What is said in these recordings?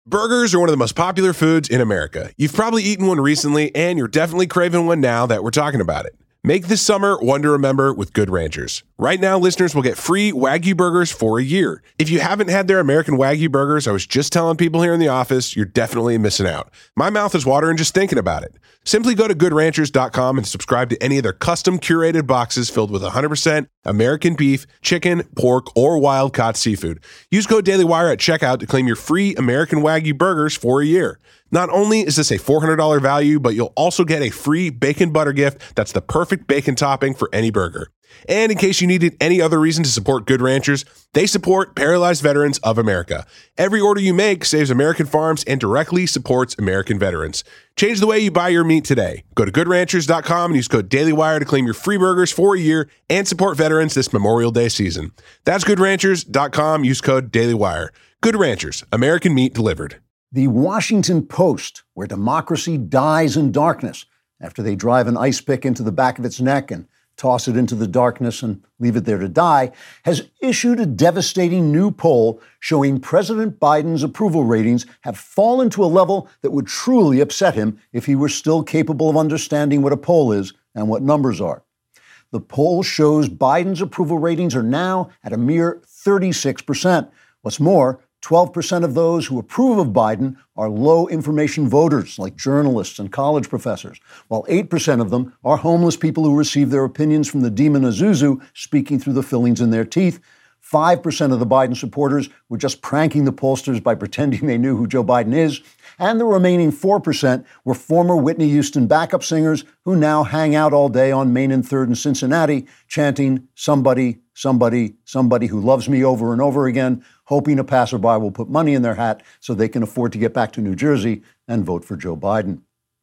Burgers are one of the most popular foods in America. You've probably eaten one recently, and you're definitely craving one now that we're talking about it. Make this summer one to remember with Good Ranchers. Right now, listeners will get free Wagyu burgers for a year. If you haven't had their American Wagyu burgers, I was just telling people here in the office, you're definitely missing out. My mouth is watering just thinking about it. Simply go to goodranchers.com and subscribe to any of their custom curated boxes filled with 100% American beef, chicken, pork, or wild-caught seafood. Use code DailyWire at checkout to claim your free American Wagyu burgers for a year. Not only is this a $400 value, but you'll also get a free bacon butter gift that's the perfect bacon topping for any burger. And in case you needed any other reason to support Good Ranchers, they support Paralyzed Veterans of America. Every order you make saves American farms and directly supports American veterans. Change the way you buy your meat today. Go to goodranchers.com and use code DailyWire to claim your free burgers for a year and support veterans this Memorial Day season. That's goodranchers.com. Use code DailyWire. Good Ranchers, American meat delivered. The Washington Post, where democracy dies in darkness after they drive an ice pick into the back of its neck and toss it into the darkness and leave it there to die, has issued a devastating new poll showing President Biden's approval ratings have fallen to a level that would truly upset him if he were still capable of understanding what a poll is and what numbers are. The poll shows Biden's approval ratings are now at a mere 36%. What's more, 12% of those who approve of Biden are low-information voters, like journalists and college professors, while 8% of them are homeless people who receive their opinions from the demon Azuzu speaking through the fillings in their teeth. 5% of the Biden supporters were just pranking the pollsters by pretending they knew who Joe Biden is. And the remaining 4% were former Whitney Houston backup singers who now hang out all day on Main and 3rd in Cincinnati, chanting, "Somebody, somebody, somebody who loves me" over and over again, hoping a passerby will put money in their hat so they can afford to get back to New Jersey and vote for Joe Biden.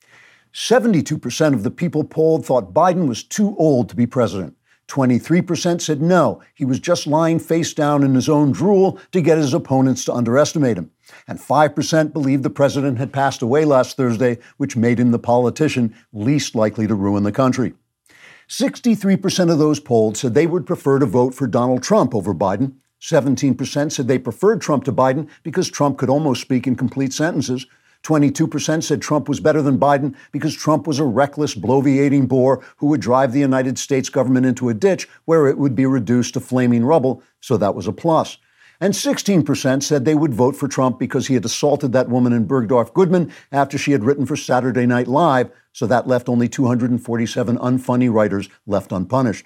72% of the people polled thought Biden was too old to be president. 23% said no, he was just lying face down in his own drool to get his opponents to underestimate him. And 5% believed the president had passed away last Thursday, which made him the politician least likely to ruin the country. 63% of those polled said they would prefer to vote for Donald Trump over Biden. 17% said they preferred Trump to Biden because Trump could almost speak in complete sentences. 22% said Trump was better than Biden because Trump was a reckless, bloviating bore who would drive the United States government into a ditch where it would be reduced to flaming rubble, so that was a plus. And 16% said they would vote for Trump because he had assaulted that woman in Bergdorf Goodman after she had written for Saturday Night Live, so that left only 247 unfunny writers left unpunished.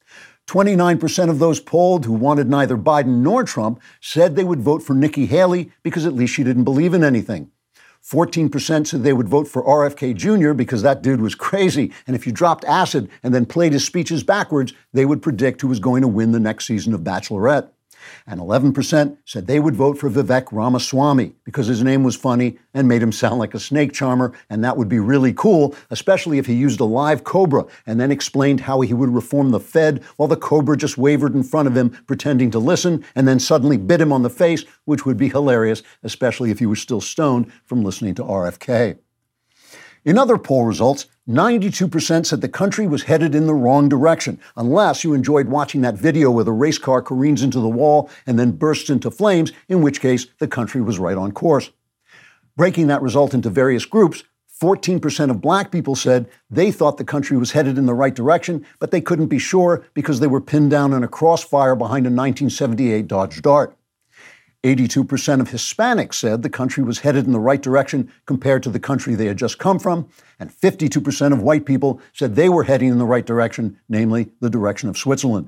29% of those polled who wanted neither Biden nor Trump said they would vote for Nikki Haley because at least she didn't believe in anything. 14% said they would vote for RFK Jr. because that dude was crazy, and if you dropped acid and then played his speeches backwards, they would predict who was going to win the next season of Bachelorette. And 11% said they would vote for Vivek Ramaswamy because his name was funny and made him sound like a snake charmer, and that would be really cool, especially if he used a live cobra and then explained how he would reform the Fed while the cobra just wavered in front of him, pretending to listen, and then suddenly bit him on the face, which would be hilarious, especially if he was still stoned from listening to RFK. In other poll results, 92% said the country was headed in the wrong direction, unless you enjoyed watching that video where the race car careens into the wall and then bursts into flames, in which case the country was right on course. Breaking that result into various groups, 14% of black people said they thought the country was headed in the right direction, but they couldn't be sure because they were pinned down in a crossfire behind a 1978 Dodge Dart. 82% of Hispanics said the country was headed in the right direction compared to the country they had just come from, and 52% of white people said they were heading in the right direction, namely the direction of Switzerland.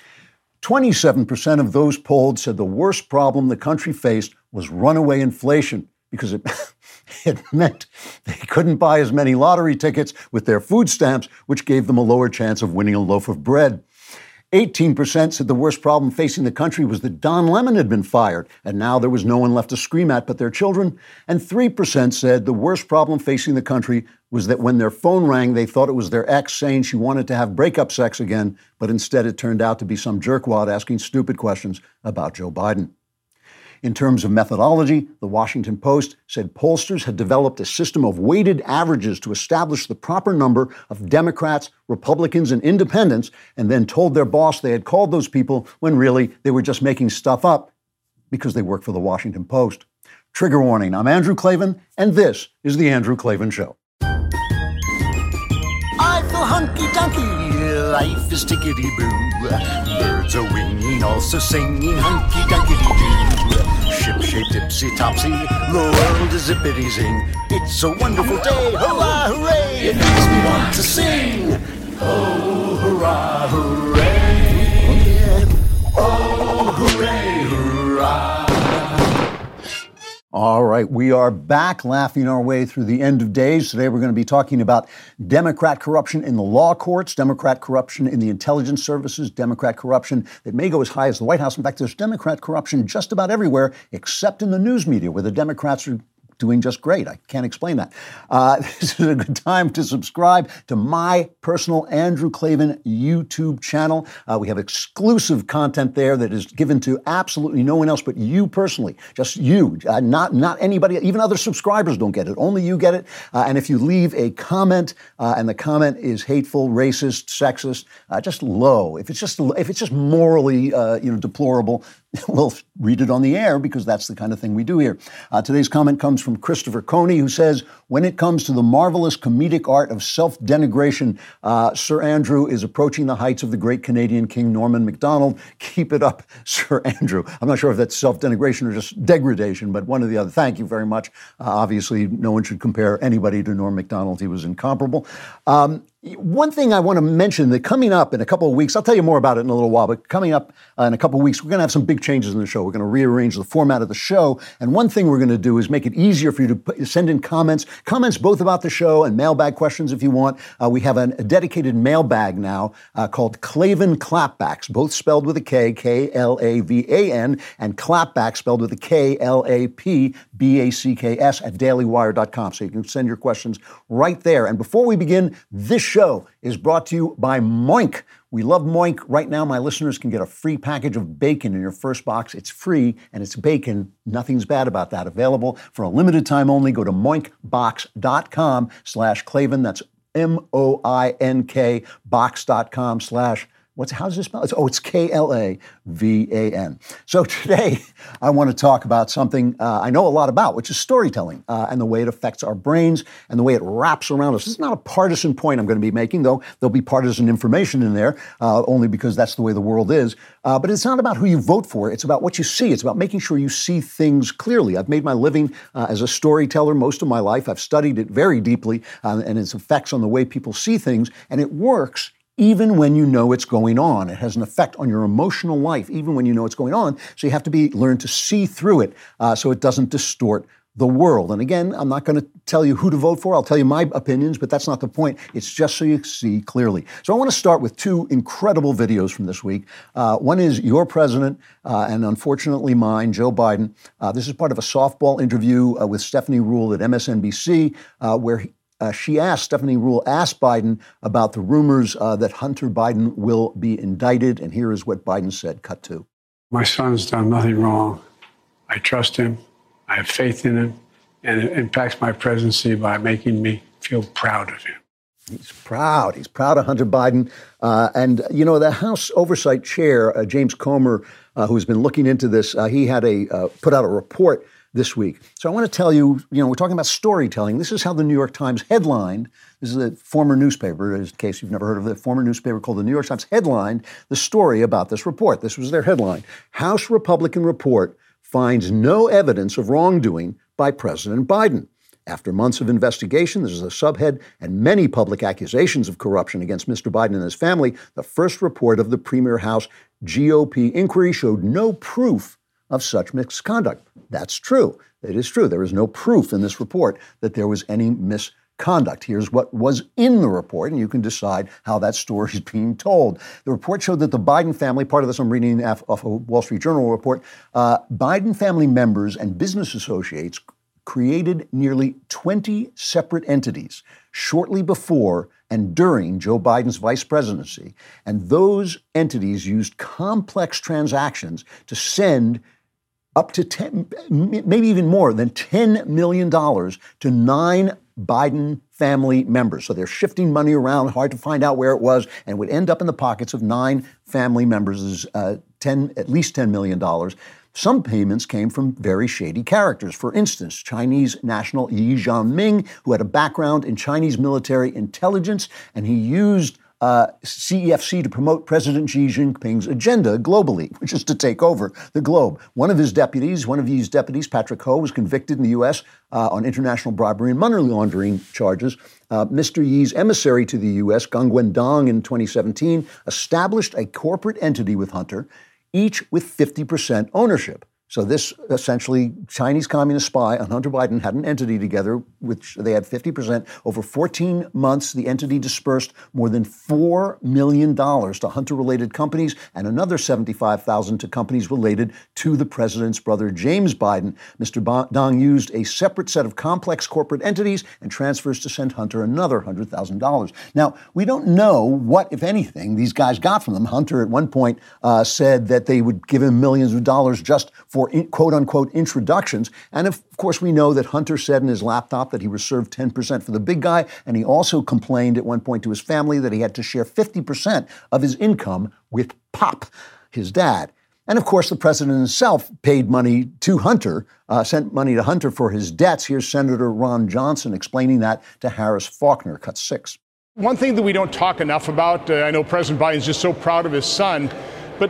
27% of those polled said the worst problem the country faced was runaway inflation because it meant they couldn't buy as many lottery tickets with their food stamps, which gave them a lower chance of winning a loaf of bread. 18% said the worst problem facing the country was that Don Lemon had been fired, and now there was no one left to scream at but their children. And 3% said the worst problem facing the country was that when their phone rang, they thought it was their ex saying she wanted to have breakup sex again, but instead it turned out to be some jerkwad asking stupid questions about Joe Biden. In terms of methodology, the Washington Post said pollsters had developed a system of weighted averages to establish the proper number of Democrats, Republicans, and independents, and then told their boss they had called those people when really they were just making stuff up because they work for the Washington Post. Trigger warning, I'm Andrew Klavan, and this is The Andrew Klavan Show. I feel hunky-dunky, life is tickety-boo. Birds are winging, also singing hunky-dunky-doo. Ship-shaped, ipsy-topsy, the world is zippity-zing. It's a wonderful day, hurrah, hooray! It makes me want to sing. Oh, hurrah, hooray! Oh, hooray, hurrah! All right, we are back laughing our way through the end of days. Today we're going to be talking about Democrat corruption in the law courts, Democrat corruption in the intelligence services, Democrat corruption that may go as high as the White House. In fact, there's Democrat corruption just about everywhere except in the news media where the Democrats are doing just great. I can't explain that. This is a good time to subscribe to my personal Andrew Klavan YouTube channel. We have exclusive content there that is given to absolutely no one else but you personally. Just you, not anybody. Even other subscribers don't get it. Only you get it. And if you leave a comment and the comment is hateful, racist, sexist, just low. If it's just morally deplorable, we'll read it on the air because that's the kind of thing we do here. Today's comment comes from Christopher Coney, who says, when it comes to the marvelous comedic art of self-denigration, Sir Andrew is approaching the heights of the great Canadian King Norman MacDonald. Keep it up, Sir Andrew. I'm not sure if that's self-denigration or just degradation, but one or the other. Thank you very much. Obviously, no one should compare anybody to Norm MacDonald. He was incomparable. One thing I want to mention that coming up in a couple of weeks, I'll tell you more about it in a little while, but coming up in a couple of weeks, we're going to have some big changes in the show. We're going to rearrange the format of the show. And one thing we're going to do is make it easier for you to send in comments both about the show and mailbag questions if you want. We have a dedicated mailbag now called Klavan Clapbacks, both spelled with a K, K-L-A-V-A-N, and Clapback spelled with a K-L-A-P-B-A-C-K-S at dailywire.com. So you can send your questions right there. And before we begin, this show is brought to you by Moink. We love Moink. Right now, my listeners can get a free package of bacon in your first box. It's free, and it's bacon. Nothing's bad about that. Available for a limited time only. Go to moinkbox.com/Klavan. That's MOINK box.com/ how does this spell? It's K-L-A-V-A-N. So today, I want to talk about something I know a lot about, which is storytelling and the way it affects our brains and the way it wraps around us. This is not a partisan point I'm going to be making, though there'll be partisan information in there, only because that's the way the world is. But it's not about who you vote for. It's about what you see. It's about making sure you see things clearly. I've made my living as a storyteller most of my life. I've studied it very deeply and its effects on the way people see things, and it works even when you know it's going on. It has an effect on your emotional life, even when you know it's going on. So you have to learn to see through it so it doesn't distort the world. And again, I'm not going to tell you who to vote for. I'll tell you my opinions, but that's not the point. It's just so you see clearly. So I want to start with two incredible videos from this week. One is your president, and unfortunately mine, Joe Biden. This is part of a softball interview with Stephanie Ruhle at MSNBC, where Stephanie Ruhle asked Biden about the rumors that Hunter Biden will be indicted. And here is what Biden said, cut to. My son's done nothing wrong. I trust him. I have faith in him. And it impacts my presidency by making me feel proud of him. He's proud. He's proud of Hunter Biden. And, the House Oversight Chair, James Comer, who's been looking into this, he had put out a report this week. So I want to tell you, we're talking about storytelling. This is how the New York Times headlined. This is a former newspaper, in case you've never heard of it, a former newspaper called the New York Times headlined the story about this report. This was their headline. House Republican report finds no evidence of wrongdoing by President Biden. After months of investigation, this is a subhead, and many public accusations of corruption against Mr. Biden and his family, the first report of the Premier House GOP inquiry showed no proof of such misconduct. That's true. It is true. There is no proof in this report that there was any misconduct. Here's what was in the report, and you can decide how that story is being told. The report showed that the Biden family, part of this I'm reading off a Wall Street Journal report, Biden family members and business associates created nearly 20 separate entities shortly before and during Joe Biden's vice presidency. And those entities used complex transactions to send up to 10, maybe even more than $10 million to 9 Biden family members. So they're shifting money around, hard to find out where it was, and it would end up in the pockets of 9 family members, at least $10 million. Some payments came from very shady characters. For instance, Chinese national Yi Jianming, who had a background in Chinese military intelligence, and he used CEFC to promote President Xi Jinping's agenda globally, which is to take over the globe. One of these deputies, Patrick Ho, was convicted in the U.S. On international bribery and money laundering charges. Mr. Yi's emissary to the U.S., Gang Wendong, in 2017, established a corporate entity with Hunter, each with 50% ownership. So this essentially Chinese communist spy and Hunter Biden had an entity together, which they had 50%. Over 14 months, the entity dispersed more than $4 million to Hunter-related companies and another $75,000 to companies related to the president's brother, James Biden. Mr. Dong used a separate set of complex corporate entities and transfers to send Hunter another $100,000. Now, we don't know what, if anything, these guys got from them. Hunter at one point said that they would give him millions of dollars just for quote-unquote introductions. And of course, we know that Hunter said in his laptop that he reserved 10% for the big guy, and he also complained at one point to his family that he had to share 50% of his income with Pop, his dad. And of course, the president himself paid money to Hunter, sent money to Hunter for his debts. Here's Senator Ron Johnson explaining that to Harris Faulkner, cut 6. One thing that we don't talk enough about, I know President Biden's just so proud of his son, but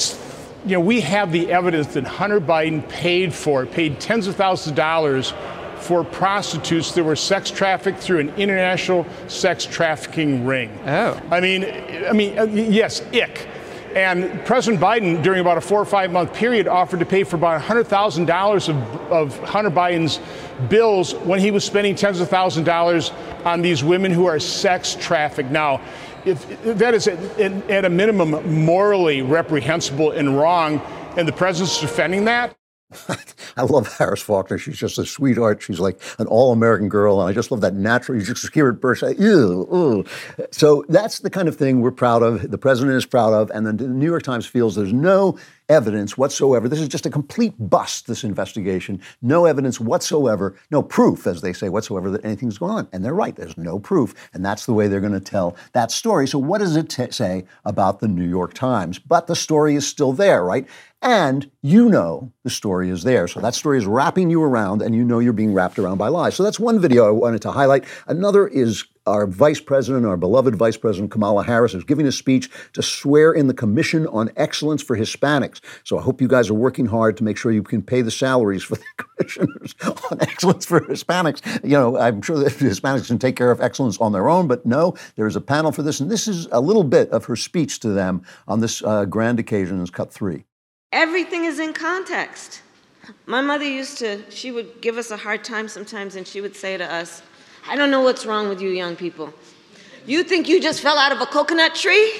we have the evidence that Hunter Biden paid tens of thousands of dollars for prostitutes that were sex trafficked through an international sex trafficking ring. Oh. I mean, yes, ick. And President Biden, during about a 4 or 5 month period, offered to pay for about $100,000 of Hunter Biden's bills when he was spending tens of thousands of dollars on these women who are sex trafficked. Now, if that is at a minimum morally reprehensible and wrong, and the president's defending that. I love Harris Faulkner. She's just a sweetheart. She's like an all-American girl, and I just love that natural. You just hear it burst. Ew. So that's the kind of thing we're proud of. The president is proud of, and then the New York Times feels there's no evidence whatsoever. This is just a complete bust, this investigation. No evidence whatsoever, no proof, as they say, whatsoever, that anything's going on. And they're right. There's no proof. And that's the way they're going to tell that story. So what does it say about the New York Times? But the story is still there, right? And you know the story is there. So that story is wrapping you around, and you know you're being wrapped around by lies. So that's one video I wanted to highlight. Another is our vice president, our beloved vice president, Kamala Harris, is giving a speech to swear in the Commission on Excellence for Hispanics. So I hope you guys are working hard to make sure you can pay the salaries for the commissioners on excellence for Hispanics. You know, I'm sure that Hispanics can take care of excellence on their own, but no, there is a panel for this. And this is a little bit of her speech to them on this grand occasion, is cut 3. Everything is in context. My mother she would give us a hard time sometimes, and she would say to us, I don't know what's wrong with you young people. You think you just fell out of a coconut tree?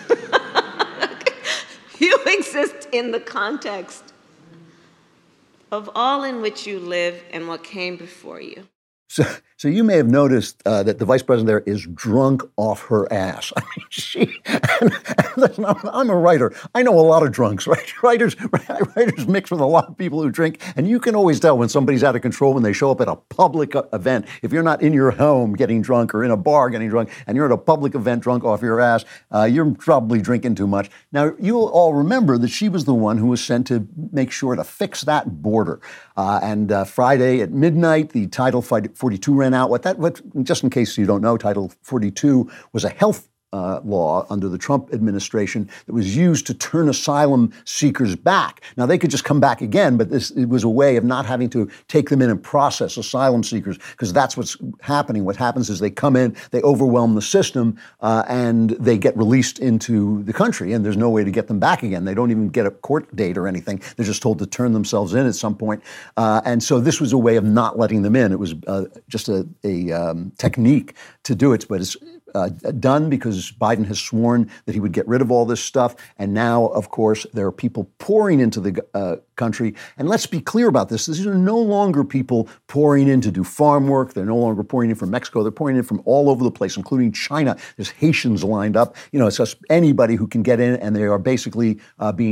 You exist in the context of all in which you live and what came before you. So you may have noticed that the vice president there is drunk off her ass. I mean, listen, I'm a writer. I know a lot of drunks, right? Writers mix with a lot of people who drink, and you can always tell when somebody's out of control when they show up at a public event. If you're not in your home getting drunk or in a bar getting drunk, and you're at a public event drunk off your ass, you're probably drinking too much. Now, you'll all remember that she was the one who was sent to make sure to fix that border. And Friday at midnight, the Title 42 ran out. Just in case you don't know, Title 42 was a health law under the Trump administration that was used to turn asylum seekers back. Now, they could just come back again, but it was a way of not having to take them in and process asylum seekers, because that's what's happening. What happens is they come in, they overwhelm the system, and they get released into the country, and there's no way to get them back again. They don't even get a court date or anything. They're just told to turn themselves in at some point. And so this was a way of not letting them in. It was just a technique to do it, but it's done because Biden has sworn that he would get rid of all this stuff. And now, of course, there are people pouring into the country. And let's be clear about this. These are no longer people pouring in to do farm work. They're no longer pouring in from Mexico. They're pouring in from all over the place, including China. There's Haitians lined up. You know, it's just anybody who can get in, and they are basically being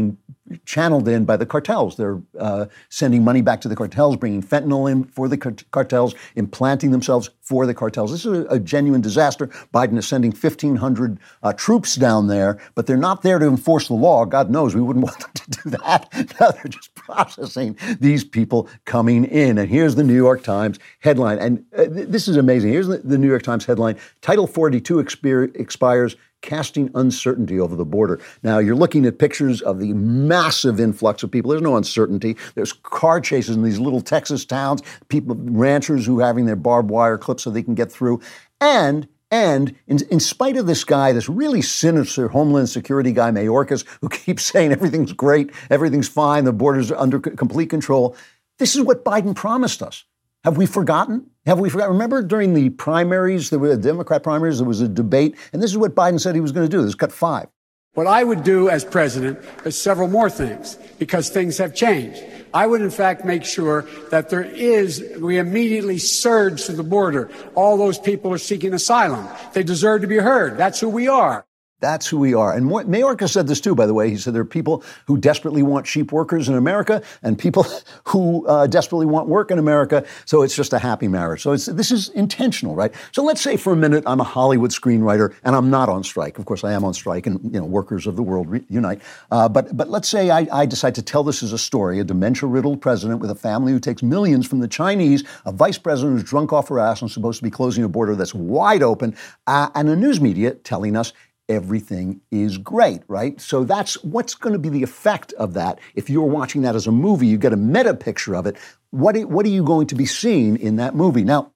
channeled in by the cartels. They're sending money back to the cartels, bringing fentanyl in for the cartels, implanting themselves for the cartels. This is a genuine disaster. Biden is sending 1,500 troops down there, but they're not there to enforce the law. God knows we wouldn't want them to do that. No, they're just processing these people coming in. And here's the New York Times headline. And this is amazing. Here's the New York Times headline. Title 42 expires, casting uncertainty over the border. Now, you're looking at pictures of the massive influx of people. There's no uncertainty. There's car chases in these little Texas towns, people, ranchers who are having their barbed wire clipped so they can get through. And in spite of this guy, this really sinister Homeland Security guy, Mayorkas, who keeps saying everything's great, everything's fine, the border's under complete control, this is what Biden promised us. Have we forgotten? Remember during the primaries, there were the Democrat primaries, there was a debate, and this is what Biden said he was going to do. This is cut 5. What I would do as president is several more things, because things have changed. I would, in fact, make sure that we immediately surge to the border. All those people are seeking asylum. They deserve to be heard. That's who we are. That's who we are. And Mayorkas said this too, by the way. He said there are people who desperately want cheap workers in America and people who desperately want work in America. So it's just a happy marriage. So this is intentional, right? So let's say for a minute I'm a Hollywood screenwriter and I'm not on strike. Of course, I am on strike, and workers of the world unite. But let's say I decide to tell this as a story: a dementia-riddled president with a family who takes millions from the Chinese, a vice president who's drunk off her ass and supposed to be closing a border that's wide open, and a news media telling us everything is great, right? So that's what's going to be the effect of that. If you're watching that as a movie, you get a meta picture of it. What are you going to be seeing in that movie? Now,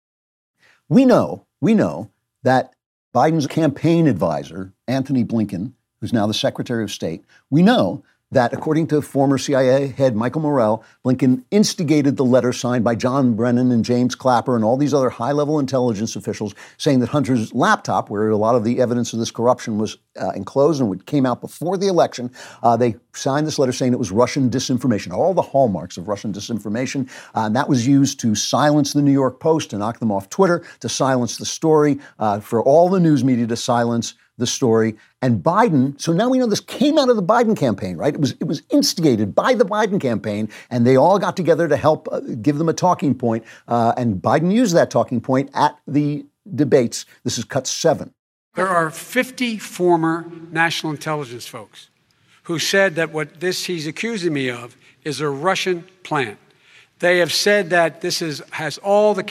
we know that Biden's campaign advisor, Anthony Blinken, who's now the Secretary of State, we know that, according to former CIA head Michael Morrell, Blinken instigated the letter signed by John Brennan and James Clapper and all these other high-level intelligence officials saying that Hunter's laptop, where a lot of the evidence of this corruption was enclosed and came out before the election, they signed this letter saying it was Russian disinformation, all the hallmarks of Russian disinformation. And that was used to silence the New York Post, to knock them off Twitter, to silence the story, for all the news media to silence the story. And Biden, so now we know this came out of the Biden campaign, right? It was instigated by the Biden campaign, and they all got together to help give them a talking point. And Biden used that talking point at the debates. This is cut 7. There are 50 former national intelligence folks who said that what he's accusing me of is a Russian plant. They have said that this has all the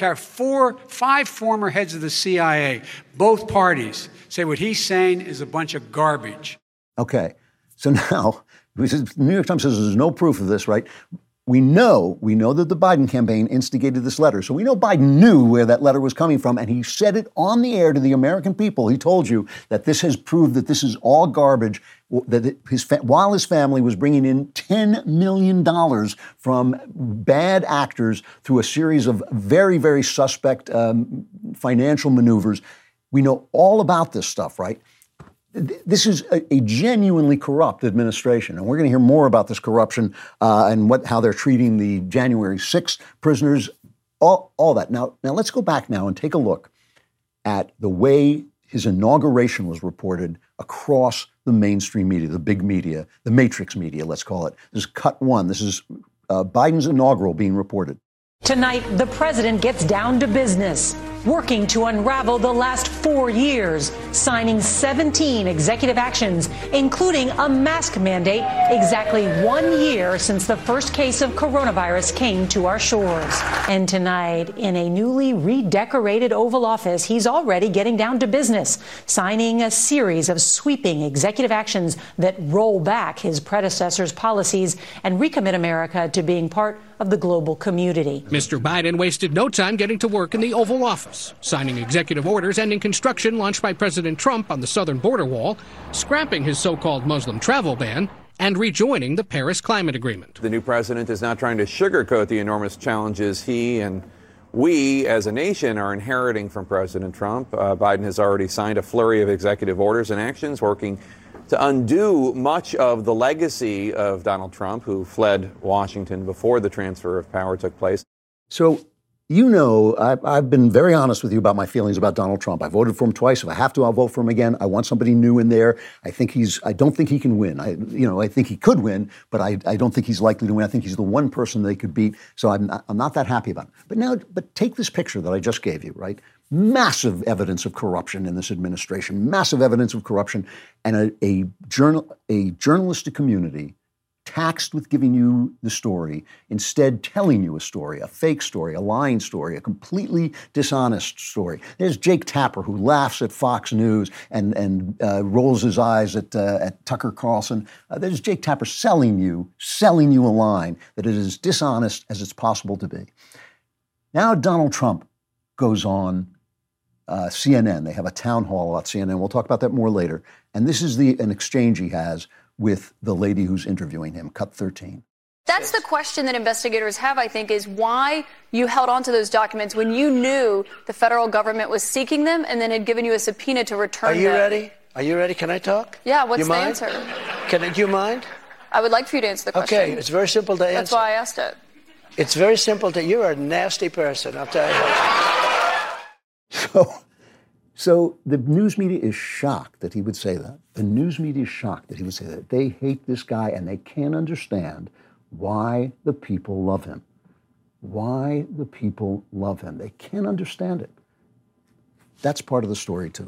5 former heads of the CIA, both parties, say what he's saying is a bunch of garbage. Okay, so now, the New York Times says there's no proof of this, right? We know that the Biden campaign instigated this letter. So we know Biden knew where that letter was coming from, and he said it on the air to the American people. He told you that this has proved that this is all garbage, that while his family was bringing in $10 million from bad actors through a series of very, very suspect financial maneuvers. We know all about this stuff, right? This is a genuinely corrupt administration, and we're going to hear more about this corruption and how they're treating the January 6th prisoners, all that. Now let's go back now and take a look at the way his inauguration was reported across the mainstream media, the big media, the matrix media, let's call it. This is cut 1. This is Biden's inaugural being reported. Tonight, the president gets down to business, working to unravel the last 4 years, signing 17 executive actions, including a mask mandate exactly 1 year since the first case of coronavirus came to our shores. And tonight, in a newly redecorated Oval Office, he's already getting down to business, signing a series of sweeping executive actions that roll back his predecessor's policies and recommit America to being part of the global community. Mr. Biden wasted no time getting to work in the Oval Office, signing executive orders ending construction launched by President Trump on the southern border wall, scrapping his so-called Muslim travel ban, and rejoining the Paris Climate Agreement. The new president is not trying to sugarcoat the enormous challenges he and we as a nation are inheriting from President Trump. Biden has already signed a flurry of executive orders and actions working to undo much of the legacy of Donald Trump, who fled Washington before the transfer of power took place. So you know, I've been very honest with you about my feelings about Donald Trump. I voted for him twice. If I have to, I'll vote for him again. I want somebody new in there. I don't think he can win. I think he could win, but I don't think he's likely to win. I think he's the one person they could beat. So I'm not that happy about it. But take this picture that I just gave you, right? Massive evidence of corruption in this administration, massive evidence of corruption, and a journalistic community taxed with giving you the story, instead telling you a story, a fake story, a lying story, a completely dishonest story. There's Jake Tapper, who laughs at Fox News and rolls his eyes at Tucker Carlson. There's Jake Tapper selling you a line that is as dishonest as it's possible to be. Now Donald Trump goes on CNN. They have a town hall about CNN. We'll talk about that more later. And this is an exchange he has with the lady who's interviewing him, cut 13. That's the question that investigators have, I think, is why you held on to those documents when you knew the federal government was seeking them and then had given you a subpoena to return them. Are you ready? Are you ready? Can I talk? Yeah, what's the answer? Do you mind? I would like for you to answer the question. Okay, it's very simple to answer. That's why I asked it. It's very simple you're a nasty person, I'll tell you. So the news media is shocked that he would say that. The news media is shocked that he would say that. They hate this guy and they can't understand why the people love him. Why the people love him. They can't understand it. That's part of the story, too.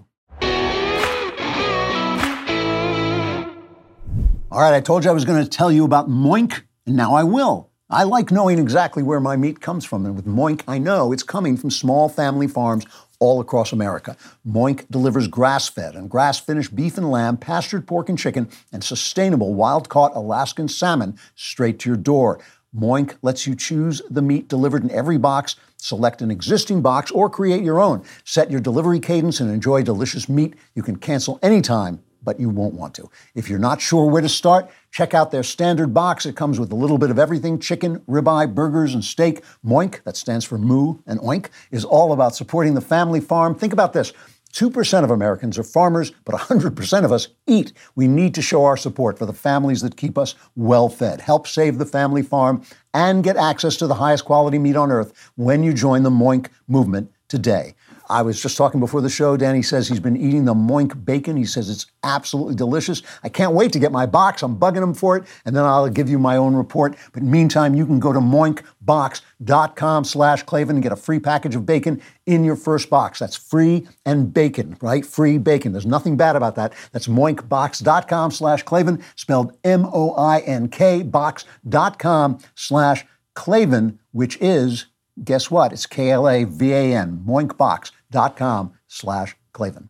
All right, I told you I was going to tell you about Moink, and now I will. I like knowing exactly where my meat comes from, and with Moink, I know it's coming from small family farms all across America. Moink delivers grass-fed and grass-finished beef and lamb, pastured pork and chicken, and sustainable wild-caught Alaskan salmon straight to your door. Moink lets you choose the meat delivered in every box, select an existing box, or create your own. Set your delivery cadence and enjoy delicious meat you can cancel anytime, but you won't want to. If you're not sure where to start, check out their standard box. It comes with a little bit of everything: chicken, ribeye, burgers, and steak. Moink, that stands for moo and oink, is all about supporting the family farm. Think about this. 2% of Americans are farmers, but 100% of us eat. We need to show our support for the families that keep us well-fed. Help save the family farm and get access to the highest quality meat on earth when you join the Moink movement today. I was just talking before the show. Danny says he's been eating the Moink bacon. He says it's absolutely delicious. I can't wait to get my box. I'm bugging him for it, and then I'll give you my own report. But meantime, you can go to moinkbox.com/Klavan and get a free package of bacon in your first box. That's free and bacon, right? Free bacon. There's nothing bad about that. That's moinkbox.com/Klavan, spelled M-O-I-N-K, box.com/Klavan, which is, guess what? It's Klavan, moinkbox.com/Klavan.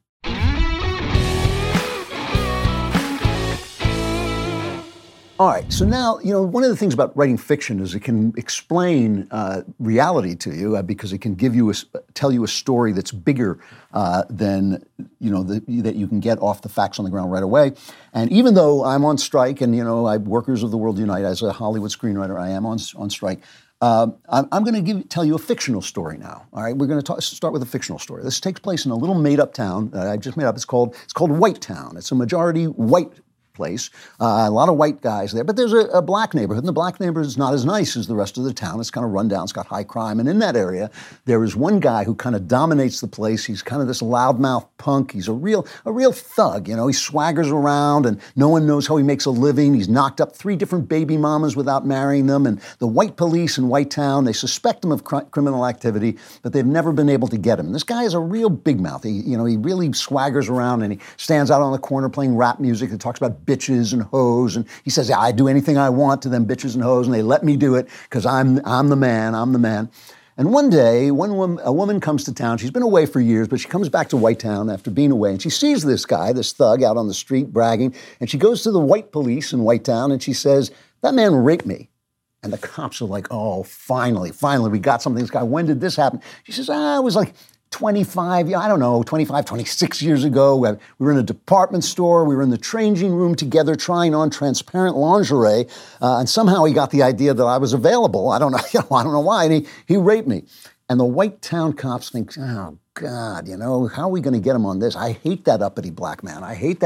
All right, so now, one of the things about writing fiction is it can explain reality to you because it can tell you a story that's bigger than, that you can get off the facts on the ground right away. And even though I'm on strike and, Workers of the World Unite, as a Hollywood screenwriter, I am on strike. I'm going to tell you a fictional story now. All right, we're going to start with a fictional story. This takes place in a little made-up town that I just made up. It's called White Town. It's a majority white place. A lot of white guys there, but there's a black neighborhood, and the black neighborhood is not as nice as the rest of the town. It's kind of run down. It's got high crime, and in that area, there is one guy who kind of dominates the place. He's kind of this loudmouth punk. He's a real thug. He swaggers around, and no one knows how he makes a living. He's knocked up 3 different baby mamas without marrying them, and the white police in White Town, they suspect him of criminal activity, but they've never been able to get him. And this guy is a real big mouth. He really swaggers around, and he stands out on the corner playing rap music that talks about bitches and hoes, and he says, I do anything I want to them bitches and hoes, and they let me do it because I'm the man. And one day, a woman comes to town. She's been away for years, but she comes back to White Town after being away, and she sees this guy, this thug, out on the street bragging, and she goes to the white police in White Town, and she says, that man raped me. And the cops are like, oh, finally, we got something. This guy, when did this happen? She says, it was like 25 years ago. We were in a department store. We were in the changing room together trying on transparent lingerie. And somehow he got the idea that I was available. I don't know why. And he raped me. And the White Town cops think, oh, God, how are we going to get him on this? I hate that uppity black man.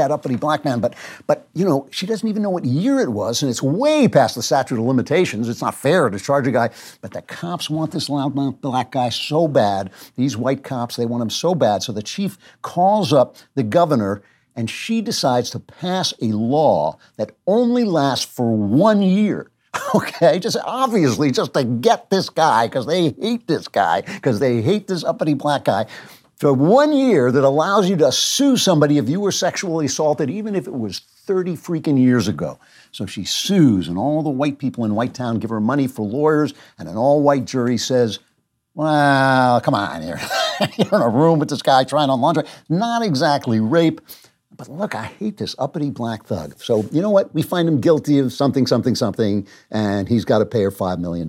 But she doesn't even know what year it was, and it's way past the statute of limitations. It's not fair to charge a guy. But the cops want this loudmouth black guy so bad. These white cops, they want him so bad. So the chief calls up the governor, and she decides to pass a law that only lasts for 1 year. Okay, just to get this guy, because they hate this guy, because they hate this uppity black guy, for 1 year that allows you to sue somebody if you were sexually assaulted, even if it was 30 freaking years ago. So she sues, and all the white people in White Town give her money for lawyers, and an all-white jury says, well, come on, you're in a room with this guy trying on lingerie. Not exactly rape. But look, I hate this uppity black thug. So you know what? We find him guilty of something, and he's got to pay her $5 million.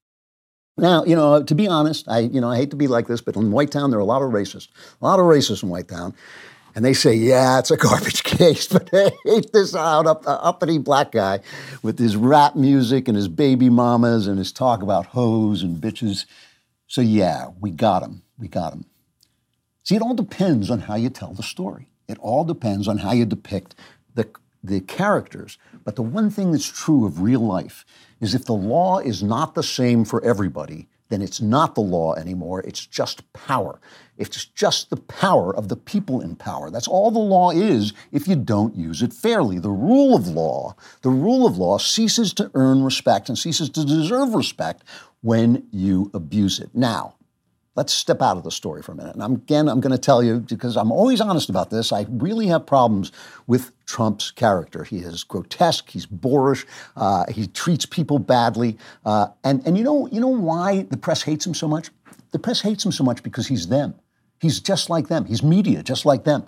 Now, to be honest, I hate to be like this, but in White Town, there are a lot of racists in White Town. And they say, yeah, it's a garbage case, but they hate this uppity black guy with his rap music and his baby mamas and his talk about hoes and bitches. So yeah, we got him. See, it all depends on how you tell the story. It all depends on how you depict the characters. But the one thing that's true of real life is if the law is not the same for everybody, then it's not the law anymore. It's just power. It's just the power of the people in power. That's all the law is if you don't use it fairly. The rule of law ceases to earn respect and ceases to deserve respect when you abuse it. Now, let's step out of the story for a minute. And again, I'm going to tell you, because I'm always honest about this, I really have problems with Trump's character. He is grotesque, he's boorish, he treats people badly. And you know why the press hates him so much? The press hates him so much because he's them. He's just like them. He's media, just like them.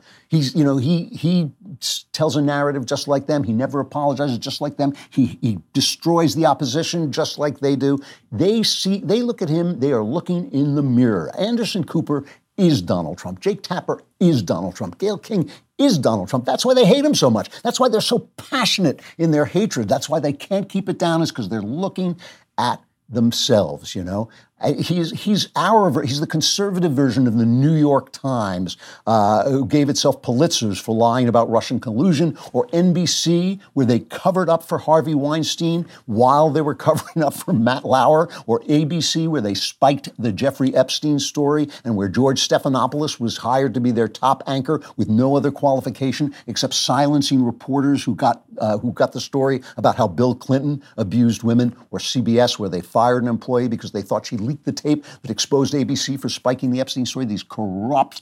He tells a narrative just like them. He never apologizes, just like them. He destroys the opposition just like they do. They look at him, they are looking in the mirror. Anderson Cooper is Donald Trump. Jake Tapper is Donald Trump. Gayle King is Donald Trump. That's why they hate him so much. That's why they're so passionate in their hatred. That's why they can't keep it down, is because they're looking at themselves, He's the conservative version of the New York Times, who gave itself Pulitzers for lying about Russian collusion, or NBC, where they covered up for Harvey Weinstein while they were covering up for Matt Lauer, or ABC, where they spiked the Jeffrey Epstein story and where George Stephanopoulos was hired to be their top anchor with no other qualification except silencing reporters who got the story about how Bill Clinton abused women, or CBS, where they fired an employee because they thought she leaked the tape that exposed ABC for spiking the Epstein story. These corrupt,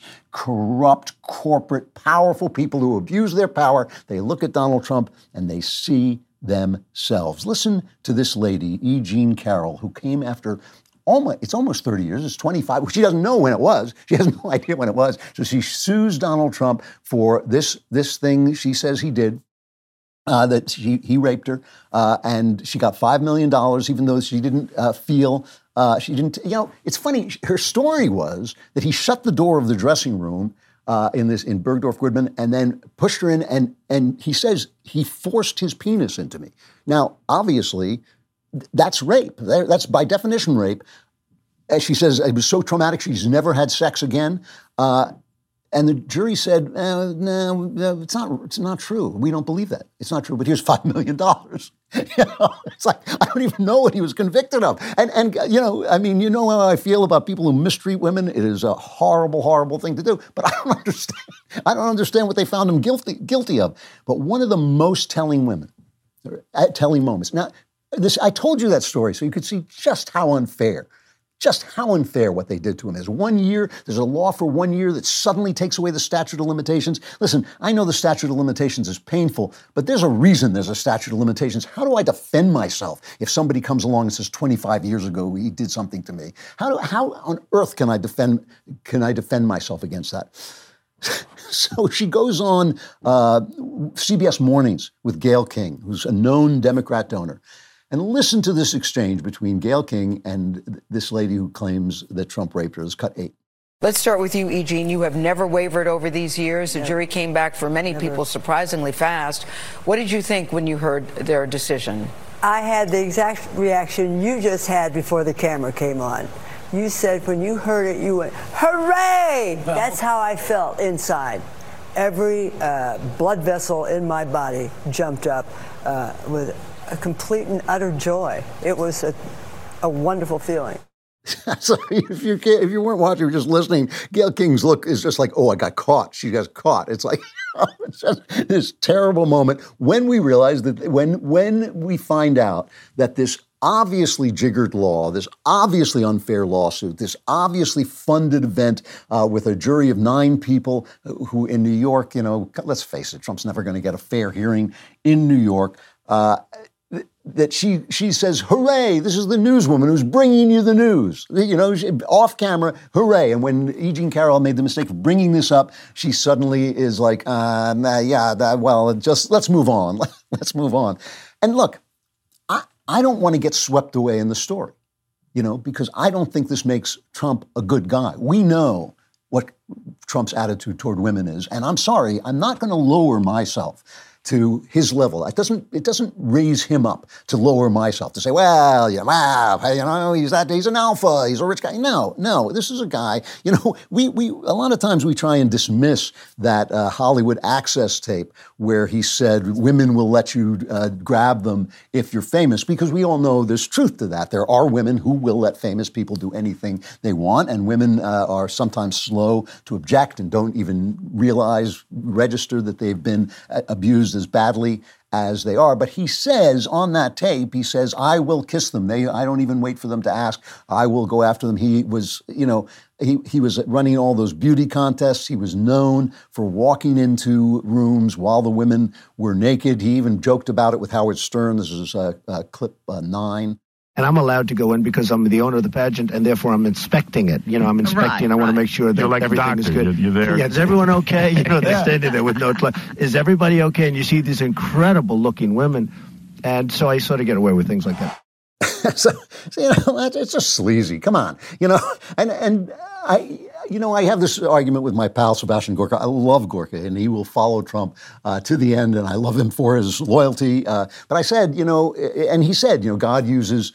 corporate, powerful people who abuse their power. They look at Donald Trump and they see themselves. Listen to this lady, E. Jean Carroll, who came after it's almost 30 years. It's 25. She doesn't know when it was. She has no idea when it was. So she sues Donald Trump for this thing she says he did. That he raped her, and she got $5 million, even though she didn't she didn't. It's funny. Her story was that he shut the door of the dressing room in Bergdorf Goodman, and then pushed her in, and he says he forced his penis into me. Now, obviously, that's rape. That's by definition rape. As she says, it was so traumatic she's never had sex again. And the jury said, no, it's not true. We don't believe that. It's not true, but here's $5 million. It's like, I don't even know what he was convicted of. And how I feel about people who mistreat women. It is a horrible, horrible thing to do. But I don't understand. I don't understand what they found him guilty of. But one of the most telling moments. Now, I told you that story so you could see just how unfair what they did to him is. 1 year, there's a law for 1 year that suddenly takes away the statute of limitations. Listen, I know the statute of limitations is painful, but there's a reason there's a statute of limitations. How do I defend myself if somebody comes along and says 25 years ago he did something to me? How on earth can I defend myself against that? So she goes on CBS Mornings with Gayle King, who's a known Democrat donor. And listen to this exchange between Gayle King and this lady who claims that Trump raped her. It's cut 8. Let's start with you, E. Jean. You have never wavered over these years. The jury came back for many people surprisingly fast. What did you think when you heard their decision? I had the exact reaction you just had before the camera came on. You said when you heard it, you went, hooray! That's how I felt inside. Every blood vessel in my body jumped up with a complete and utter joy. It was a wonderful feeling. So if you weren't watching, you were just listening, Gayle King's look is just like, oh, I got caught. She got caught. It's like, it's just this terrible moment when we realize that when we find out that this obviously jiggered law, this obviously unfair lawsuit, this obviously funded event with a jury of 9 people who in New York, let's face it, Trump's never going to get a fair hearing in New York, that she says, hooray, this is the newswoman who's bringing you the news. Off camera, hooray. And when E. Jean Carroll made the mistake of bringing this up, she suddenly is like, let's move on. Let's move on. And look, I don't want to get swept away in the story, because I don't think this makes Trump a good guy. We know what Trump's attitude toward women is. And I'm sorry, I'm not going to lower myself to his level. It doesn't raise him up to lower myself, to say, he's an alpha, he's a rich guy. No, this is a guy, we a lot of times we try and dismiss that Hollywood Access tape where he said women will let you grab them if you're famous, because we all know there's truth to that. There are women who will let famous people do anything they want, and women are sometimes slow to object and don't even register that they've been abused as badly as they are. But he says on that tape, I will kiss them. I don't even wait for them to ask. I will go after them. He was, he was running all those beauty contests. He was known for walking into rooms while the women were naked. He even joked about it with Howard Stern. This is clip 9. And I'm allowed to go in because I'm the owner of the pageant, and therefore I'm inspecting it. I'm inspecting. Right, I want to make sure that like everything is good. You're there. Yeah, is everyone okay? They're standing there with no clue. Is everybody okay? And you see these incredible-looking women, and so I sort of get away with things like that. It's just sleazy. Come on, and I have this argument with my pal Sebastian Gorka. I love Gorka, and he will follow Trump to the end, and I love him for his loyalty. But I said, and he said, God uses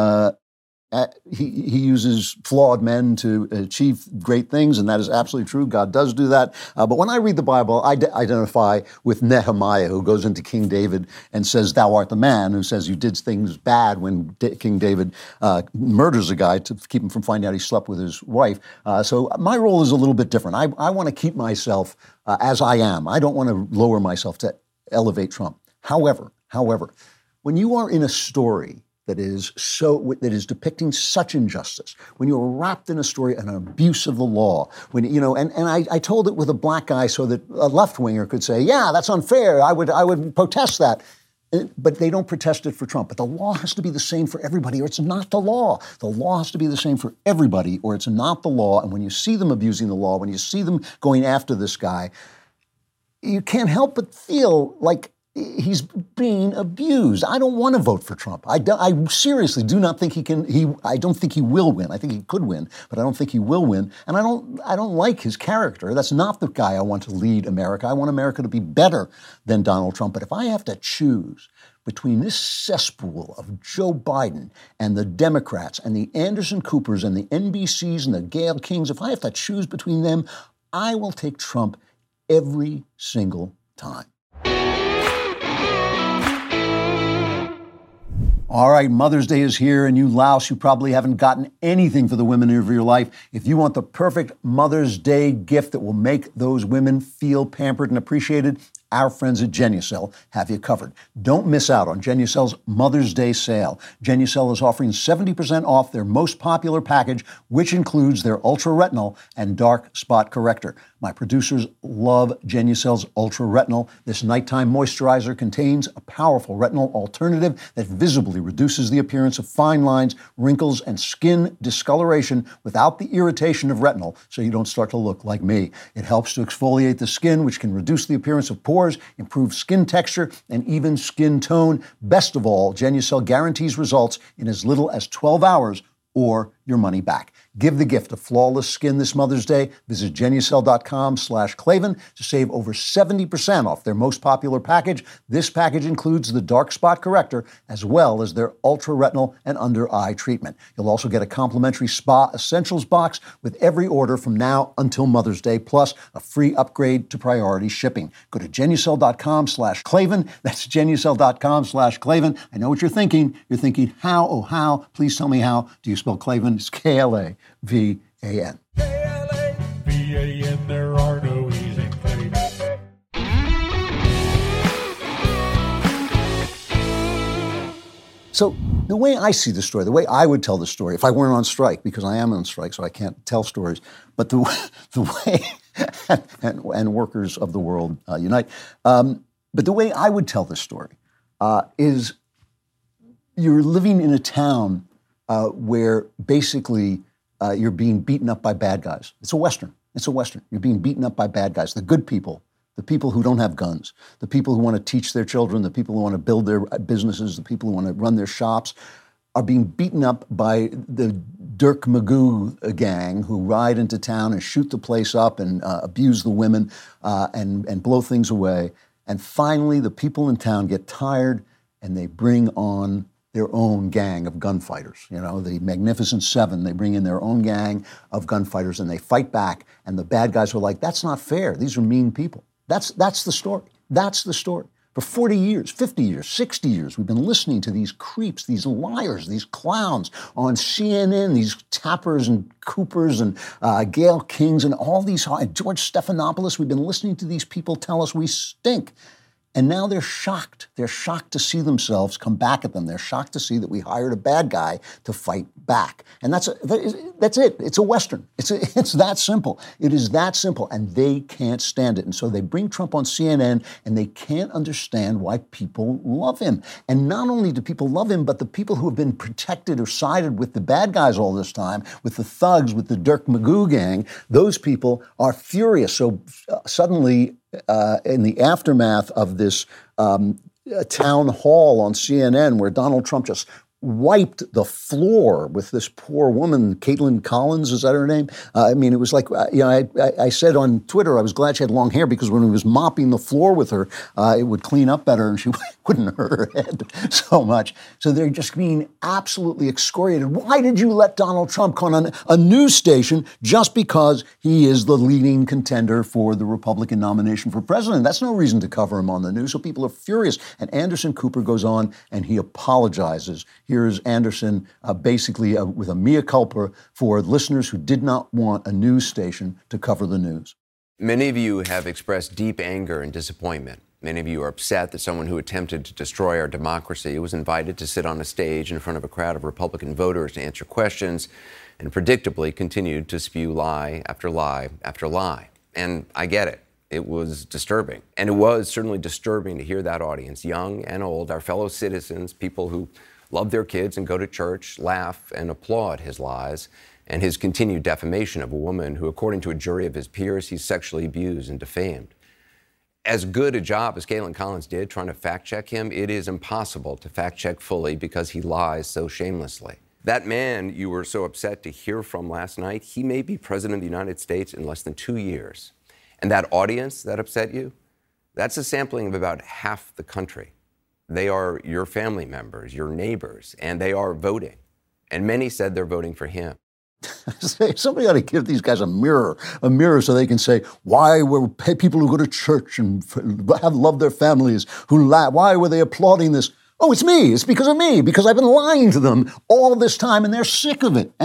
he uses flawed men to achieve great things, and that is absolutely true. God does do that. But when I read the Bible, I identify with Nehemiah, who goes into King David and says, "Thou art the man," who says you did things bad when King David murders a guy to keep him from finding out he slept with his wife. So my role is a little bit different. I want to keep myself as I am. I don't want to lower myself to elevate Trump. However, when you are in a story that is depicting such injustice, when you're wrapped in a story, an abuse of the law, when and I told it with a black guy so that a left-winger could say, yeah, that's unfair, I would protest that. But they don't protest it for Trump. But the law has to be the same for everybody, or it's not the law. The law has to be the same for everybody, or it's not the law. And when you see them abusing the law, when you see them going after this guy, you can't help but feel like he's being abused. I don't want to vote for Trump. I seriously do not think he can. I don't think he will win. I think he could win, but I don't think he will win. And I don't like his character. That's not the guy I want to lead America. I want America to be better than Donald Trump. But if I have to choose between this cesspool of Joe Biden and the Democrats and the Anderson Coopers and the NBCs and the Gayle Kings, if I have to choose between them, I will take Trump every single time. All right, Mother's Day is here, and you louse, you probably haven't gotten anything for the women of your life. If you want the perfect Mother's Day gift that will make those women feel pampered and appreciated, our friends at Genucel have you covered. Don't miss out on Genucel's Mother's Day sale. Genucel is offering 70% off their most popular package, which includes their Ultra Retinol and Dark Spot Corrector. My producers love Genucel's Ultra Retinol. This nighttime moisturizer contains a powerful retinol alternative that visibly reduces the appearance of fine lines, wrinkles, and skin discoloration without the irritation of retinol, so you don't start to look like me. It helps to exfoliate the skin, which can reduce the appearance of pores, improve skin texture, and even skin tone. Best of all, Genucel guarantees results in as little as 12 hours or your money back. Give the gift of flawless skin this Mother's Day. Visit Genucel.com/Klavan to save over 70% off their most popular package. This package includes the dark spot corrector as well as their ultra retinal and under eye treatment. You'll also get a complimentary spa essentials box with every order from now until Mother's Day, plus a free upgrade to priority shipping. Go to Genucel.com/Klavan. That's Genucel.com/Klavan. I know what you're thinking. You're thinking, how? Oh, how? Please tell me how. Do you spell Klavan? It's Klavan. Klavan, there are no easy Klavan. So the way I see the story, the way I would tell the story, if I weren't on strike, because I am on strike, so I can't tell stories, but the way, and workers of the world unite, but the way I would tell this story is you're living in a town where basically you're being beaten up by bad guys. It's a Western. It's a Western. You're being beaten up by bad guys. The good people, the people who don't have guns, the people who want to teach their children, the people who want to build their businesses, the people who want to run their shops, are being beaten up by the Dirk Magoo gang who ride into town and shoot the place up and abuse the women and blow things away. And finally, the people in town get tired and they bring on their own gang of gunfighters. You know, the Magnificent Seven, they bring in their own gang of gunfighters and they fight back. And the bad guys are like, that's not fair. These are mean people. That's the story. That's the story. For 40 years, 50 years, 60 years, we've been listening to these creeps, these liars, these clowns on CNN, these Tappers and Coopers and Gayle Kings and all these, George Stephanopoulos, we've been listening to these people tell us we stink. And now they're shocked. They're shocked to see themselves come back at them. They're shocked to see that we hired a bad guy to fight back. And that's it. It's a Western. It's that simple. It is that simple. And they can't stand it. And so they bring Trump on CNN and they can't understand why people love him. And not only do people love him, but the people who have been protected or sided with the bad guys all this time, with the thugs, with the Dirk Magoo gang, those people are furious. So suddenly, in the aftermath of this town hall on CNN where Donald Trump just wiped the floor with this poor woman, Caitlin Collins, is that her name? I mean, it was like, I said on Twitter, I was glad she had long hair because when he was mopping the floor with her, it would clean up better and she wouldn't hurt her head so much. So they're just being absolutely excoriated. Why did you let Donald Trump come on a news station just because he is the leading contender for the Republican nomination for president? That's no reason to cover him on the news. So people are furious. And Anderson Cooper goes on and he apologizes. Here's Anderson basically with a mea culpa for listeners who did not want a news station to cover the news. Many of you have expressed deep anger and disappointment. Many of you are upset that someone who attempted to destroy our democracy was invited to sit on a stage in front of a crowd of Republican voters to answer questions and predictably continued to spew lie after lie after lie. And I get it. It was disturbing. And it was certainly disturbing to hear that audience, young and old, our fellow citizens, people who love their kids and go to church, laugh and applaud his lies and his continued defamation of a woman who, according to a jury of his peers, he sexually abused and defamed. As good a job as Caitlin Collins did trying to fact-check him, it is impossible to fact-check fully because he lies so shamelessly. That man you were so upset to hear from last night, he may be president of the United States in less than 2 years. And that audience that upset you, that's a sampling of about half the country. They are your family members, your neighbors, and they are voting. And many said they're voting for him. Somebody ought to give these guys a mirror so they can say, why were people who go to church and love their families, why were they applauding this? Oh, it's me. It's because of me, because I've been lying to them all this time, and they're sick of it,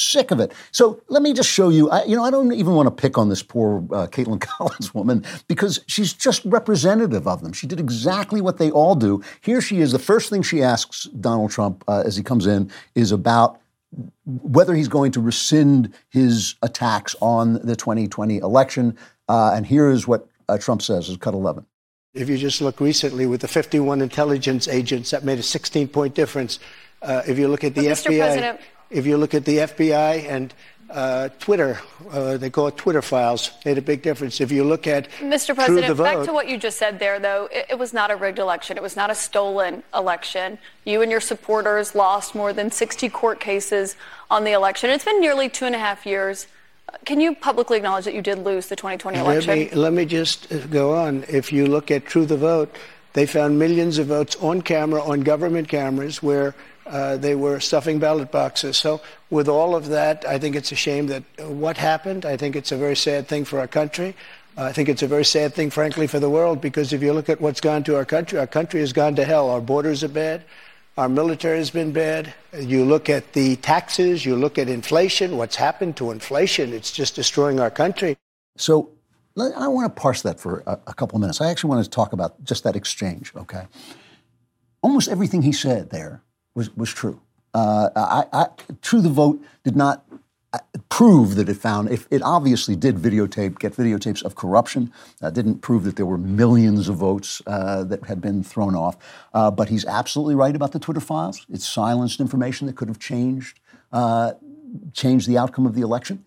So let me just show you, I don't even want to pick on this poor Caitlin Collins woman because she's just representative of them. She did exactly what they all do. Here she is. The first thing she asks Donald Trump as he comes in is about whether he's going to rescind his attacks on the 2020 election. And here is what Trump says, is cut 11. If you just look recently with the 51 intelligence agents, that made a 16-point difference. If you look at the FBI, if you look at the FBI and Twitter, they call it Twitter files, made a big difference. If you look at Mr. President, back to what you just said there, though, it was not a rigged election. It was not a stolen election. You and your supporters lost more than 60 court cases on the election. It's been nearly 2.5 years. Can you publicly acknowledge that you did lose the 2020 election? Let me just go on. If you look at True the Vote, they found millions of votes on camera, on government cameras, where they were stuffing ballot boxes. So with all of that, I think it's a shame that what happened. I think it's a very sad thing for our country. I think it's a very sad thing, frankly, for the world, because if you look at what's gone to our country has gone to hell. Our borders are bad. Our military has been bad. You look at the taxes, you look at inflation, what's happened to inflation. It's just destroying our country. So I want to parse that for a couple of minutes. I actually want to talk about just that exchange, okay? Almost everything he said there was true. True the Vote did not prove that it obviously did get videotapes of corruption. Didn't prove that there were millions of votes that had been thrown off. But he's absolutely right about the Twitter files. It silenced information that could have changed the outcome of the election.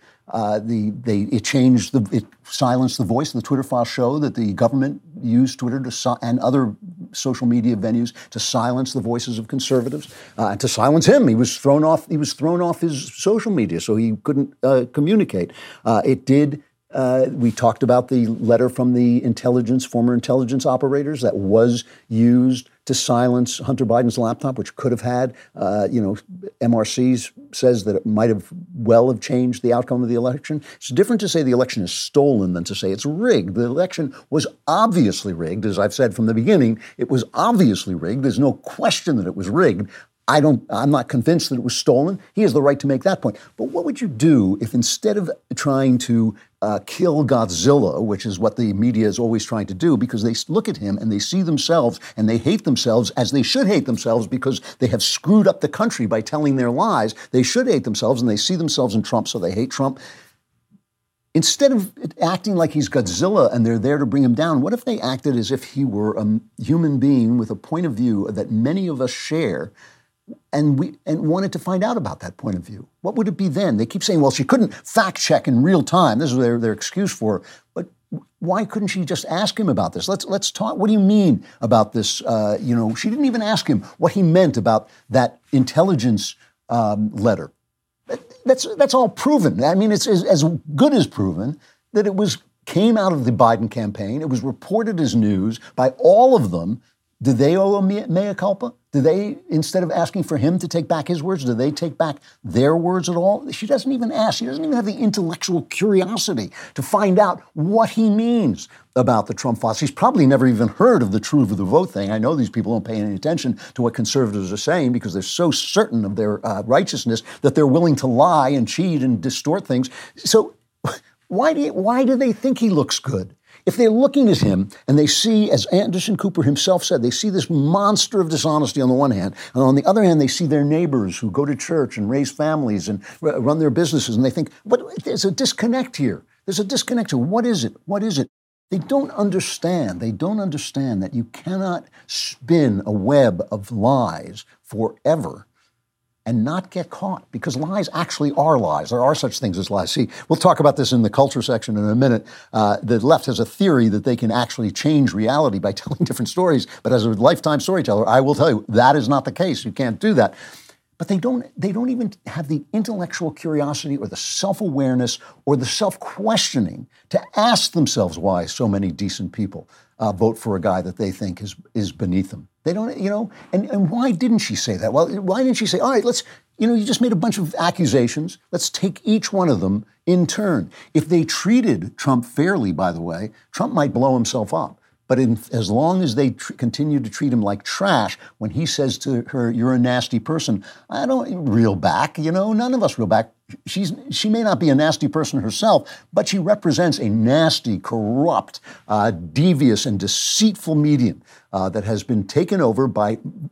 It silenced the voice. The Twitter files show that the government used Twitter and other social media venues to silence the voices of conservatives and to silence him. He was thrown off his social media, so he couldn't communicate. It did. We talked about the letter from the former intelligence operators that was used to silence Hunter Biden's laptop, which could have had, MRC says that it might have changed the outcome of the election. It's different to say the election is stolen than to say it's rigged. The election was obviously rigged. As I've said from the beginning, it was obviously rigged. There's no question that it was rigged. I'm not convinced that it was stolen. He has the right to make that point. But what would you do if instead of trying to kill Godzilla, which is what the media is always trying to do, because they look at him and they see themselves and they hate themselves as they should hate themselves because they have screwed up the country by telling their lies. They should hate themselves and they see themselves in Trump, so they hate Trump. Instead of acting like he's Godzilla and they're there to bring him down, what if they acted as if he were a human being with a point of view that many of us share, and wanted to find out about that point of view? What would it be then? They keep saying, well, she couldn't fact check in real time. This is their excuse for it. But why couldn't she just ask him about this? Let's talk. What do you mean about this? She didn't even ask him what he meant about that intelligence letter. That's all proven. I mean, it's as good as proven that it came out of the Biden campaign. It was reported as news by all of them. Do they owe a mea culpa? Do they, instead of asking for him to take back his words, do they take back their words at all? She doesn't even ask. She doesn't even have the intellectual curiosity to find out what he means about the Trump files. She's probably never even heard of the True the Vote thing. I know these people don't pay any attention to what conservatives are saying because they're so certain of their righteousness that they're willing to lie and cheat and distort things. So why do they think he looks good? If they're looking at him and they see, as Anderson Cooper himself said, they see this monster of dishonesty on the one hand, and on the other hand, they see their neighbors who go to church and raise families and run their businesses, and they think, there's a disconnect here. There's a disconnect here. What is it? What is it? They don't understand. They don't understand that you cannot spin a web of lies forever and not get caught, because lies actually are lies. There are such things as lies. See, we'll talk about this in the culture section in a minute. The left has a theory that they can actually change reality by telling different stories. But as a lifetime storyteller, I will tell you that is not the case. You can't do that. But they don't even have the intellectual curiosity or the self-awareness or the self-questioning to ask themselves why so many decent people vote for a guy that they think is beneath them. They don't, and why didn't she say that? Well, why didn't she say, all right, let's, you just made a bunch of accusations. Let's take each one of them in turn. If they treated Trump fairly, by the way, Trump might blow himself up. But as long as they continue to treat him like trash, when he says to her, you're a nasty person, I don't reel back, none of us reel back. She may not be a nasty person herself, but she represents a nasty, corrupt, devious, and deceitful medium that has been taken over by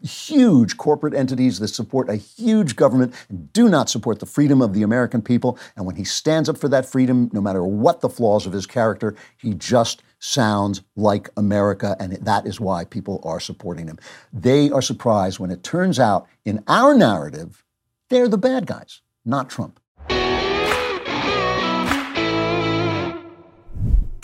huge corporate entities that support a huge government and do not support the freedom of the American people. And when he stands up for that freedom, no matter what the flaws of his character, he just sounds like America, and that is why people are supporting him. They are surprised when it turns out in our narrative, they're the bad guys, not Trump.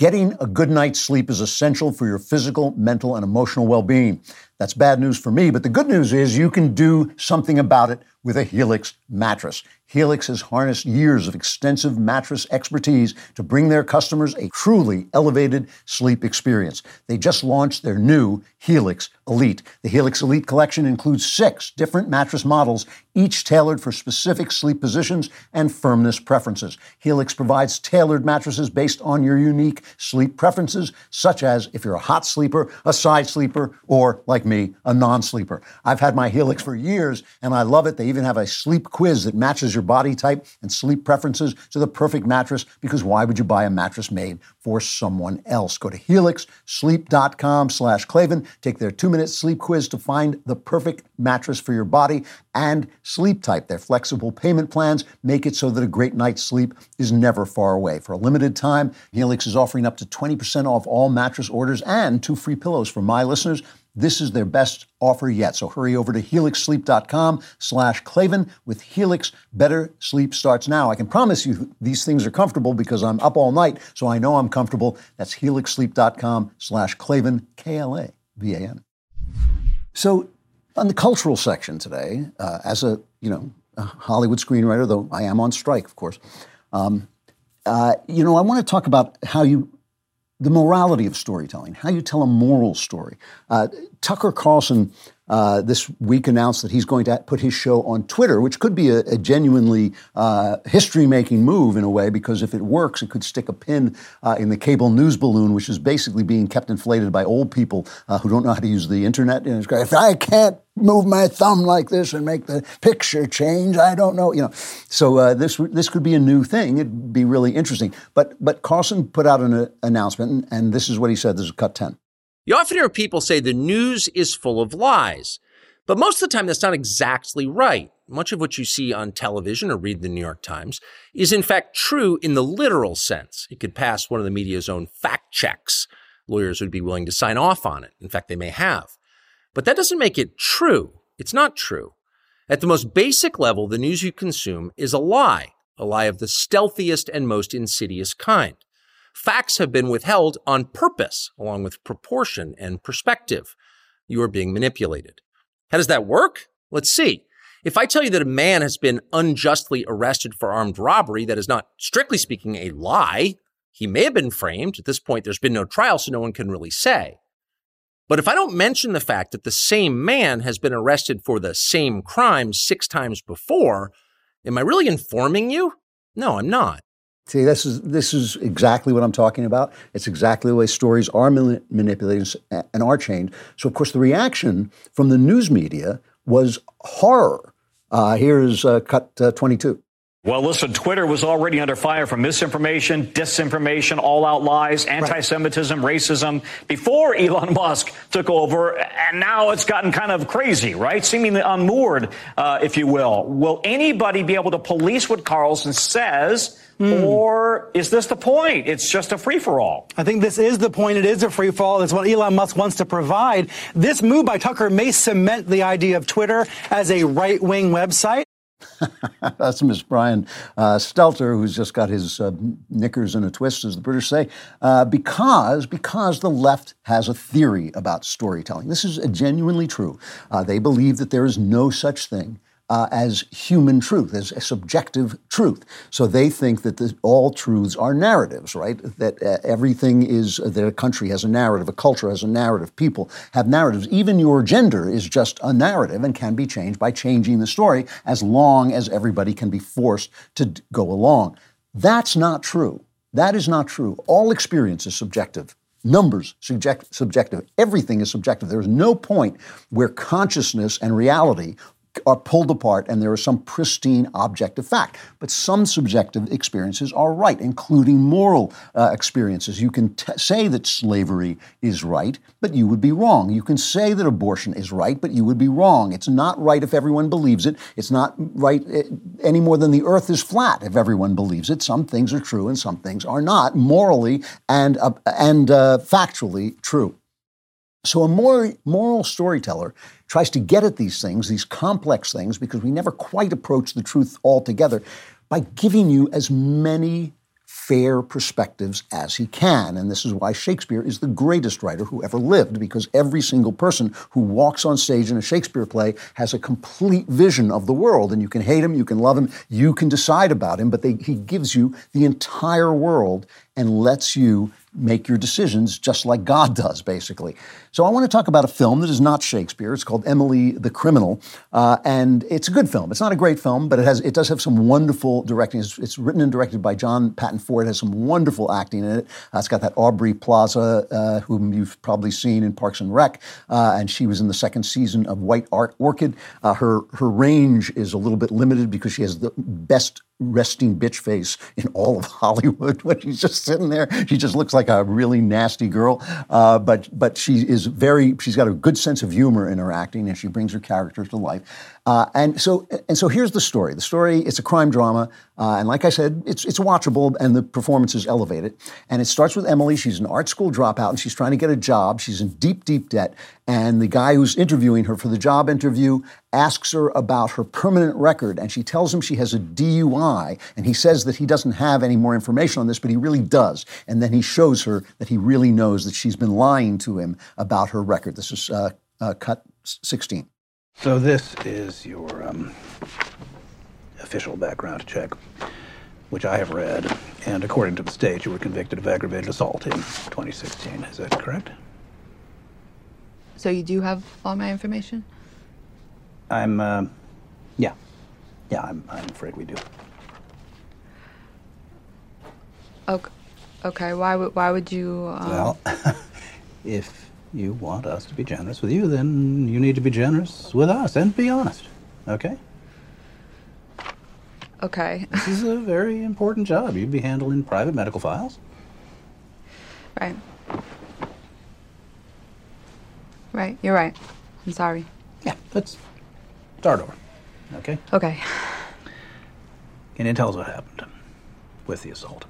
Getting a good night's sleep is essential for your physical, mental, and emotional well-being. That's bad news for me, but the good news is you can do something about it with a Helix mattress. Helix has harnessed years of extensive mattress expertise to bring their customers a truly elevated sleep experience. They just launched their new Helix Elite. The Helix Elite collection includes 6 different mattress models, each tailored for specific sleep positions and firmness preferences. Helix provides tailored mattresses based on your unique sleep preferences, such as if you're a hot sleeper, a side sleeper, or, like me, a non-sleeper. I've had my Helix for years, and I love it. They even have a sleep quiz that matches your body type and sleep preferences to the perfect mattress, because why would you buy a mattress made for someone else? Go to helixsleep.com/Klavan. Take their 2-minute sleep quiz to find the perfect mattress for your body and sleep type. Their flexible payment plans make it so that a great night's sleep is never far away. For a limited time, Helix is offering up to 20% off all mattress orders and 2 free pillows for my listeners. This is their best offer yet. So hurry over to helixsleep.com/Klavan. With Helix, better sleep starts now. I can promise you these things are comfortable because I'm up all night, so I know I'm comfortable. That's helixsleep.com/Klavan, Klavan. So on the cultural section today, as a Hollywood screenwriter, though I am on strike, of course, I want to talk about the morality of storytelling, how you tell a moral story. Tucker Carlson this week announced that he's going to put his show on Twitter, which could be a genuinely history-making move in a way, because if it works, it could stick a pin in the cable news balloon, which is basically being kept inflated by old people who don't know how to use the internet. And if I can't move my thumb like this and make the picture change, I don't know. So this could be a new thing. It'd be really interesting. But Carlson put out an announcement, and this is what he said. This is cut 10. You often hear people say the news is full of lies, but most of the time that's not exactly right. Much of what you see on television or read the New York Times is in fact true in the literal sense. It could pass one of the media's own fact checks. Lawyers would be willing to sign off on it. In fact, they may have. But that doesn't make it true. It's not true. At the most basic level, the news you consume is a lie of the stealthiest and most insidious kind. Facts have been withheld on purpose, along with proportion and perspective. You are being manipulated. How does that work? Let's see. If I tell you that a man has been unjustly arrested for armed robbery, that is not, strictly speaking, a lie. He may have been framed. At this point, there's been no trial, so no one can really say. But if I don't mention the fact that the same man has been arrested for the same crime 6 times before, am I really informing you? No, I'm not. See, this is exactly what I'm talking about. It's exactly the way stories are manipulated and are changed. So, of course, the reaction from the news media was horror. Here is cut 22. Well, listen, Twitter was already under fire from misinformation, disinformation, all-out lies, anti-Semitism, racism before Elon Musk took over, and now it's gotten kind of crazy, right? Seemingly unmoored, if you will. Will anybody be able to police what Carlson says, or is this the point? It's just a free-for-all. I think this is the point. It is a free-for-all. It's what Elon Musk wants to provide. This move by Tucker may cement the idea of Twitter as a right-wing website. That's Miss Brian Stelter, who's just got his knickers in a twist, as the British say, because the left has a theory about storytelling. This is genuinely true. They believe that there is no such thing as human truth, as a subjective truth. So they think that all truths are narratives, right? That everything is, their country has a narrative, a culture has a narrative, people have narratives. Even your gender is just a narrative and can be changed by changing the story, as long as everybody can be forced to go along. That's not true. That is not true. All experience is subjective. Numbers, subjective. Everything is subjective. There is no point where consciousness and reality are pulled apart and there is some pristine objective fact. But some subjective experiences are right, including moral experiences. You can say that slavery is right, but you would be wrong. You can say that abortion is right, but you would be wrong. It's not right if everyone believes it. It's not right any more than the earth is flat if everyone believes it. Some things are true and some things are not, morally and factually true. So a moral storyteller tries to get at these things, these complex things, because we never quite approach the truth altogether, by giving you as many fair perspectives as he can. And this is why Shakespeare is the greatest writer who ever lived, because every single person who walks on stage in a Shakespeare play has a complete vision of the world. And you can hate him, you can love him, you can decide about him, but he gives you the entire world and lets you make your decisions just like God does, basically. So I want to talk about a film that is not Shakespeare. It's called Emily the Criminal, and it's a good film. It's not a great film, but it does have some wonderful directing. It's written and directed by John Patton Ford. It has some wonderful acting in it. It's got that Aubrey Plaza, whom you've probably seen in Parks and Rec, and she was in the second season of White Orchid. Her range is a little bit limited because she has the best resting bitch face in all of Hollywood. When she's just sitting there, she just looks like a really nasty girl. But she's got a good sense of humor in her acting, and she brings her characters to life. And so here's the story. The story, it's a crime drama, and like I said, it's watchable, and the performance is elevated. And it starts with Emily. She's an art school dropout, and she's trying to get a job. She's in deep, deep debt. And the guy who's interviewing her for the job interview asks her about her permanent record, and she tells him she has a DUI, and he says that he doesn't have any more information on this, but he really does. And then he shows her that he really knows that she's been lying to him about her record. This is cut 16. So this is your official background check, which I have read, and according to the state, you were convicted of aggravated assault in 2016. Is that correct? So you do have all my information? I'm afraid we do. Okay. Why would you? Well, if you want us to be generous with you, then you need to be generous with us and be honest. Okay? Okay. This is a very important job. You'd be handling private medical files. Right. Right. You're right. I'm sorry. Yeah. Let's start over. Okay? Okay. Can you tell us what happened with the assault?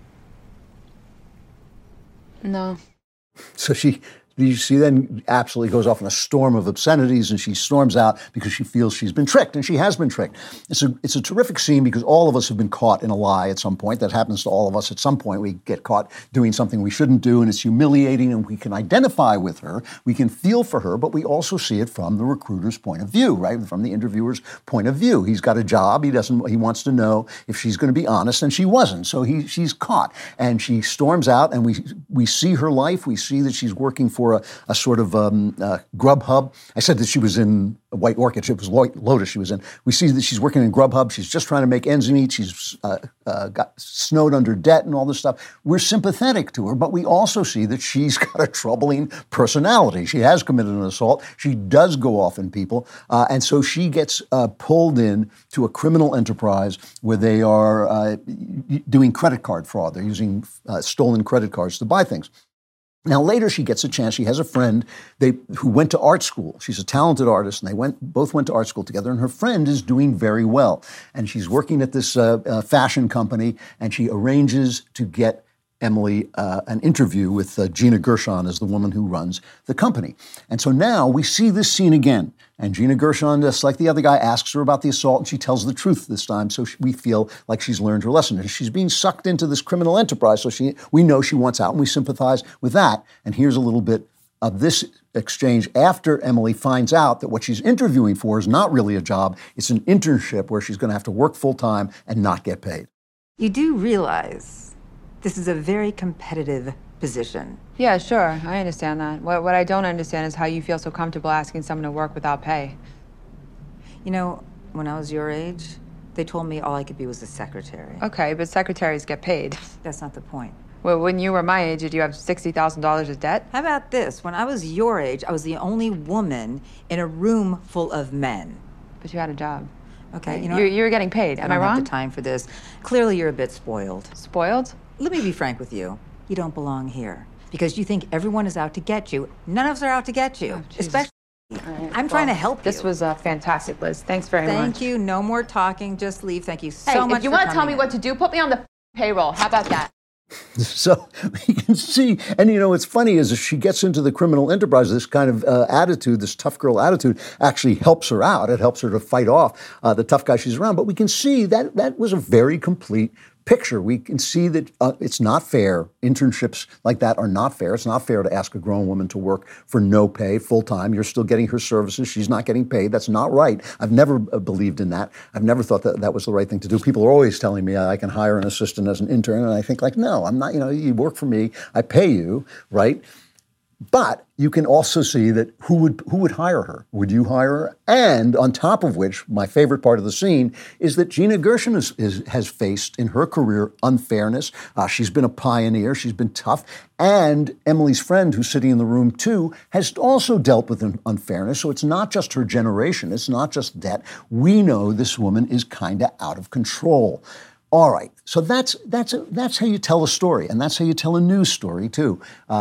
No. So she then absolutely goes off in a storm of obscenities, and she storms out because she feels she's been tricked, and she has been tricked. It's a terrific scene because all of us have been caught in a lie at some point. That happens to all of us at some point. We get caught doing something we shouldn't do, and it's humiliating, and we can identify with her. We can feel for her, but we also see it from the recruiter's point of view, right? From the interviewer's point of view. He's got a job. He wants to know if she's going to be honest, and she wasn't. So she's caught, and she storms out, and we see her life. We see that she's working for a sort of Grubhub. I said that she was in White Orchid. It was Lotus she was in. We see that she's working in Grubhub. She's just trying to make ends meet. She's got snowed under debt and all this stuff. We're sympathetic to her, but we also see that she's got a troubling personality. She has committed an assault. She does go off on people. And so she gets pulled in to a criminal enterprise where they are doing credit card fraud. They're using stolen credit cards to buy things. Now, later she gets a chance. She has a friend who went to art school. She's a talented artist, and they both went to art school together, and her friend is doing very well. And she's working at this fashion company, and she arranges to get Emily an interview with Gina Gershon as the woman who runs the company. And so now we see this scene again. And Gina Gershon, just like the other guy, asks her about the assault, and she tells the truth this time, so we feel like she's learned her lesson. And she's being sucked into this criminal enterprise, so we know she wants out, and we sympathize with that. And here's a little bit of this exchange after Emily finds out that what she's interviewing for is not really a job. It's an internship where she's going to have to work full-time and not get paid. You do realize this is a very competitive position. Yeah, sure. I understand that. What I don't understand is how you feel so comfortable asking someone to work without pay. You know, when I was your age, they told me all I could be was a secretary. Okay, but secretaries get paid. That's not the point. Well, when you were my age, did you have $60,000 of debt? How about this? When I was your age, I was the only woman in a room full of men. But you had a job. Okay, you know, you're getting paid. Am I wrong? I don't have the time for this. Clearly, you're a bit spoiled. Spoiled? Let me be frank with you. You don't belong here because you think everyone is out to get you. None of us are out to get you, especially. Right. I'm trying to help you. This was fantastic, Liz. Thanks very much. Thank you. No more talking. Just leave. Thank you so much. If you want to tell me what to do, put me on the payroll. How about that? So you can see, and you know, what's funny is as she gets into the criminal enterprise, this kind of attitude, this tough girl attitude, actually helps her out. It helps her to fight off the tough guy she's around. But we can see that was a very complete picture. We can see that it's not fair. Internships like that are not fair. It's not fair to ask a grown woman to work for no pay, full time. You're still getting her services. She's not getting paid. That's not right. I've never believed in that. I've never thought that that was the right thing to do. People are always telling me I can hire an assistant as an intern, and I think like, no, I'm not. You work for me. I pay you, right? But you can also see that who would hire her? Would you hire her? And on top of which, my favorite part of the scene is that Gina Gershon has faced in her career unfairness. She's been a pioneer. She's been tough. And Emily's friend, who's sitting in the room too, has also dealt with unfairness. So it's not just her generation. It's not just that. We know this woman is kind of out of control. All right, so that's how you tell a story, and that's how you tell a news story too.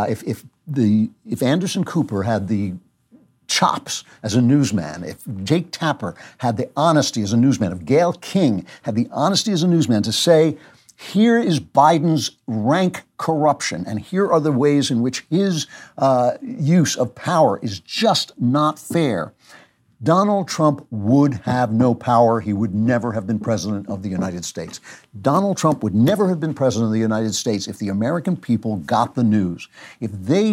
If Anderson Cooper had the chops as a newsman, if Jake Tapper had the honesty as a newsman, if Gayle King had the honesty as a newsman to say, here is Biden's rank corruption, and here are the ways in which his use of power is just not fair, Donald Trump would have no power. He would never have been president of the United States. Donald Trump would never have been president of the United States if the American people got the news. If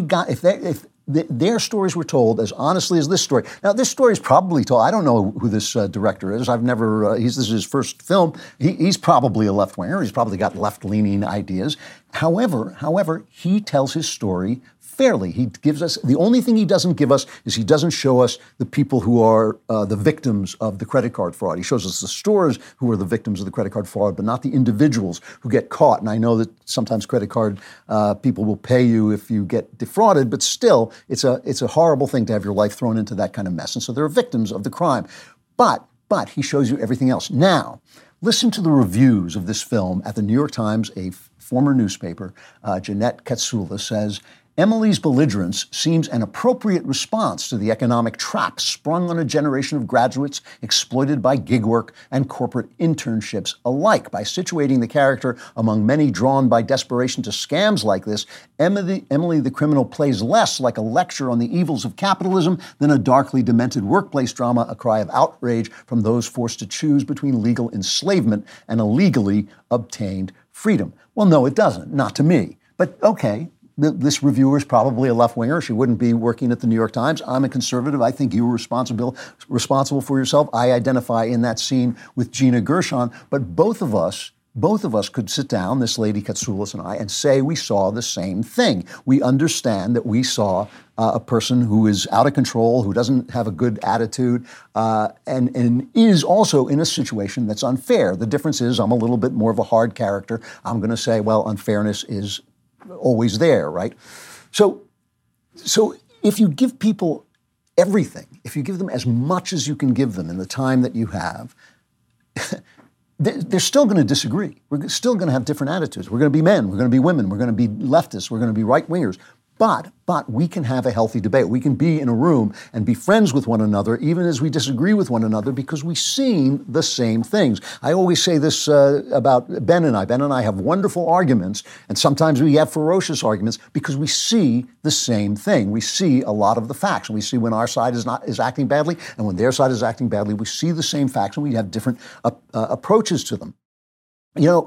their stories were told as honestly as this story. Now, this story is probably told. I don't know who this director is. I've never. This is his first film. He's probably a left-winger. He's probably got left-leaning ideas. However, he tells his story fairly. He gives us, the only thing he doesn't give us is he doesn't show us the people who are the victims of the credit card fraud. He shows us the stores who are the victims of the credit card fraud, but not the individuals who get caught. And I know that sometimes credit card people will pay you if you get defrauded, but still, it's a horrible thing to have your life thrown into that kind of mess. And so there are victims of the crime. But he shows you everything else. Now, listen to the reviews of this film at the New York Times. A former newspaper, Jeanette Katsoulis, says, Emily's belligerence seems an appropriate response to the economic trap sprung on a generation of graduates exploited by gig work and corporate internships alike. By situating the character among many drawn by desperation to scams like this, Emily the criminal plays less like a lecture on the evils of capitalism than a darkly demented workplace drama, a cry of outrage from those forced to choose between legal enslavement and illegally obtained freedom. Well, no, it doesn't. Not to me. But okay. This reviewer is probably a left-winger. She wouldn't be working at the New York Times. I'm a conservative. I think you were responsible for yourself. I identify in that scene with Gina Gershon. But both of us could sit down, this lady Katsoulis and I, and say we saw the same thing. We understand that we saw a person who is out of control, who doesn't have a good attitude, and is also in a situation that's unfair. The difference is I'm a little bit more of a hard character. I'm going to say, well, unfairness is always there, right? So if you give people everything, if you give them as much as you can give them in the time that you have, they're still going to disagree. We're still going to have different attitudes. We're going to be men. We're going to be women. We're going to be leftists. We're going to be right-wingers. But we can have a healthy debate. We can be in a room and be friends with one another, even as we disagree with one another, because we've seen the same things. I always say this about Ben and I. Ben and I have wonderful arguments, and sometimes we have ferocious arguments because we see the same thing. We see a lot of the facts, and we see when our side is acting badly, and when their side is acting badly. We see the same facts, and we have different approaches to them. You know,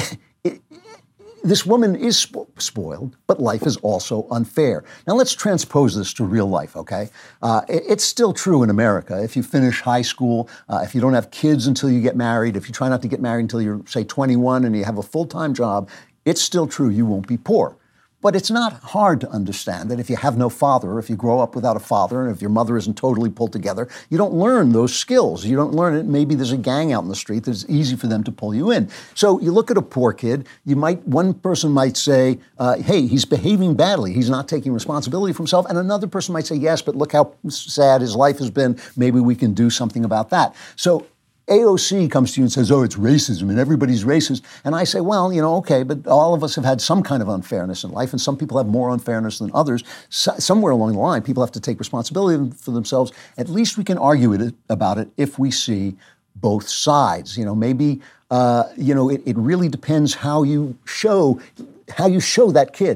this woman is spoiled, but life is also unfair. Now, let's transpose this to real life, okay? It's still true in America. If you finish high school, if you don't have kids until you get married, if you try not to get married until you're, say, 21 and you have a full-time job, it's still true you won't be poor. But it's not hard to understand that if you have no father, or if you grow up without a father, and if your mother isn't totally pulled together, you don't learn those skills. You don't learn it. Maybe there's a gang out in the street that's easy for them to pull you in. So you look at a poor kid, one person might say, hey, he's behaving badly. He's not taking responsibility for himself. And another person might say, yes, but look how sad his life has been. Maybe we can do something about that. So AOC comes to you and says, oh, it's racism and everybody's racist. And I say, well, okay, but all of us have had some kind of unfairness in life, and some people have more unfairness than others. Somewhere along the line, people have to take responsibility for themselves. At least we can argue about it if we see both sides. Maybe, it really depends how you show that kid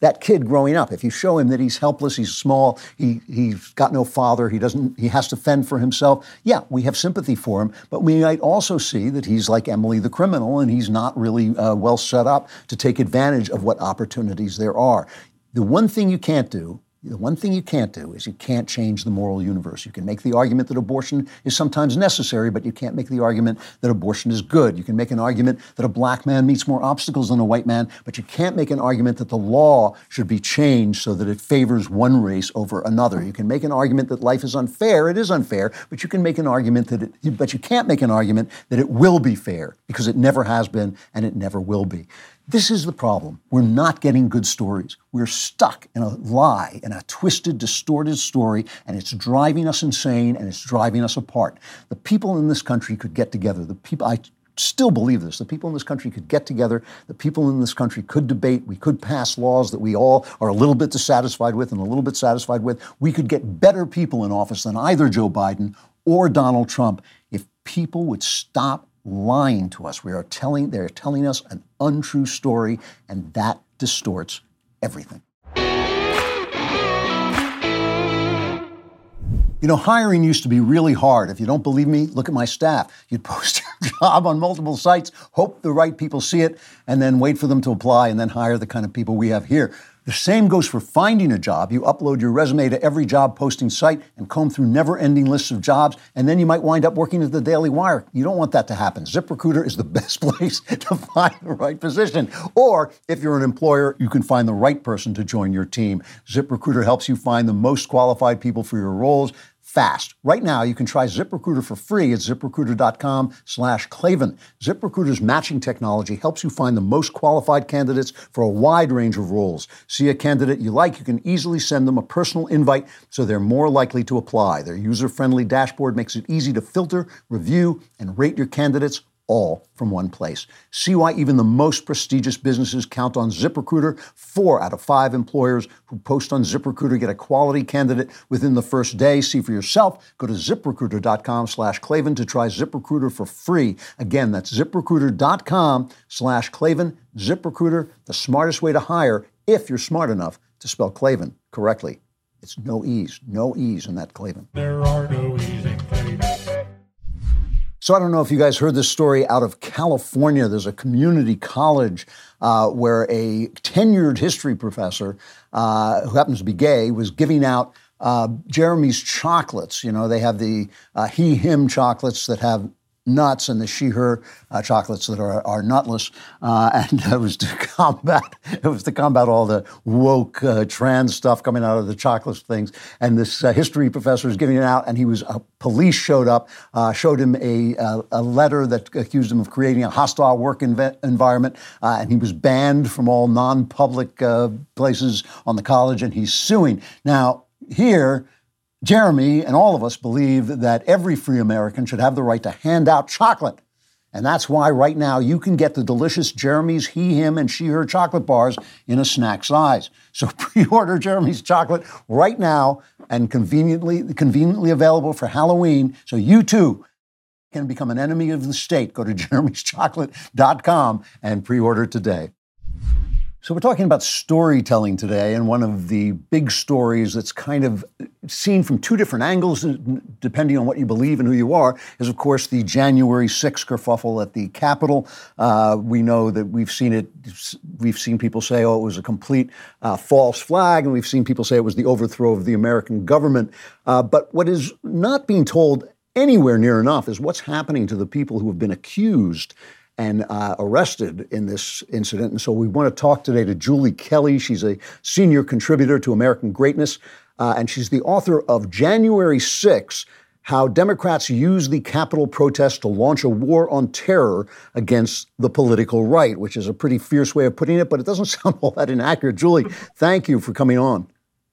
that kid growing up, if you show him that he's helpless, he's small, he's got no father, he has to fend for himself, yeah, we have sympathy for him, but we might also see that he's like Emily the criminal and he's not really well set up to take advantage of what opportunities there are. The one thing you can't do is you can't change the moral universe. You can make the argument that abortion is sometimes necessary, but you can't make the argument that abortion is good. You can make an argument that a black man meets more obstacles than a white man, but you can't make an argument that the law should be changed so that it favors one race over another. You can make an argument that life is unfair. It is unfair, but you can make an argument but you can't make an argument that it will be fair, because it never has been and it never will be. This is the problem. We're not getting good stories. We're stuck in a lie, in a twisted, distorted story, and it's driving us insane and it's driving us apart. The people in this country could get together. I still believe this. The people in this country could get together. The people in this country could debate. We could pass laws that we all are a little bit dissatisfied with and a little bit satisfied with. We could get better people in office than either Joe Biden or Donald Trump if people would stop lying to us. They're telling us an untrue story, and that distorts everything. You know, hiring used to be really hard. If you don't believe me, look at my staff. You'd post your job on multiple sites, hope the right people see it, and then wait for them to apply, and then hire the kind of people we have here. The same goes for finding a job. You upload your resume to every job posting site and comb through never-ending lists of jobs, and then you might wind up working at the Daily Wire. You don't want that to happen. ZipRecruiter is the best place to find the right position. Or if you're an employer, you can find the right person to join your team. ZipRecruiter helps you find the most qualified people for your roles fast. Right now, you can try ZipRecruiter for free at ZipRecruiter.com/Klavan. ZipRecruiter's matching technology helps you find the most qualified candidates for a wide range of roles. See a candidate you like, you can easily send them a personal invite so they're more likely to apply. Their user-friendly dashboard makes it easy to filter, review, and rate your candidates all from one place. See why even the most prestigious businesses count on ZipRecruiter. 4 out of 5 employers who post on ZipRecruiter get a quality candidate within the first day. See for yourself. Go to ZipRecruiter.com/Klavan to try ZipRecruiter for free. Again, that's ZipRecruiter.com/Klavan. ZipRecruiter, the smartest way to hire if you're smart enough to spell Klavan correctly. It's no E's in that Klavan. There are no E's in Klavan. So I don't know if you guys heard this story out of California. There's a community college where a tenured history professor, who happens to be gay, was giving out Jeremy's chocolates. You know, they have the he-him chocolates that have nuts and the she-her chocolates that are nutless. And it was to combat all the woke trans stuff coming out of the chocolate things. And this history professor was giving it out, and police showed up, showed him a letter that accused him of creating a hostile work environment, and he was banned from all non-public places on the college, and he's suing. Now, here, Jeremy and all of us believe that every free American should have the right to hand out chocolate. And that's why right now you can get the delicious Jeremy's he, him, and she, her chocolate bars in a snack size. So pre-order Jeremy's chocolate right now, and conveniently available for Halloween, so you too can become an enemy of the state. Go to jeremyschocolate.com and pre-order today. So we're talking about storytelling today, and one of the big stories that's kind of seen from two different angles, depending on what you believe and who you are, is, of course, the January 6th kerfuffle at the Capitol. We know that we've seen people say, oh, it was a complete false flag, and we've seen people say it was the overthrow of the American government. But what is not being told anywhere near enough is what's happening to the people who have been accused and arrested in this incident. And so we want to talk today to Julie Kelly. She's a senior contributor to American Greatness, and she's the author of January 6th, How Democrats Use the Capitol Protest to Launch a War on Terror Against the Political Right, which is a pretty fierce way of putting it, but it doesn't sound all that inaccurate. Julie, thank you for coming on.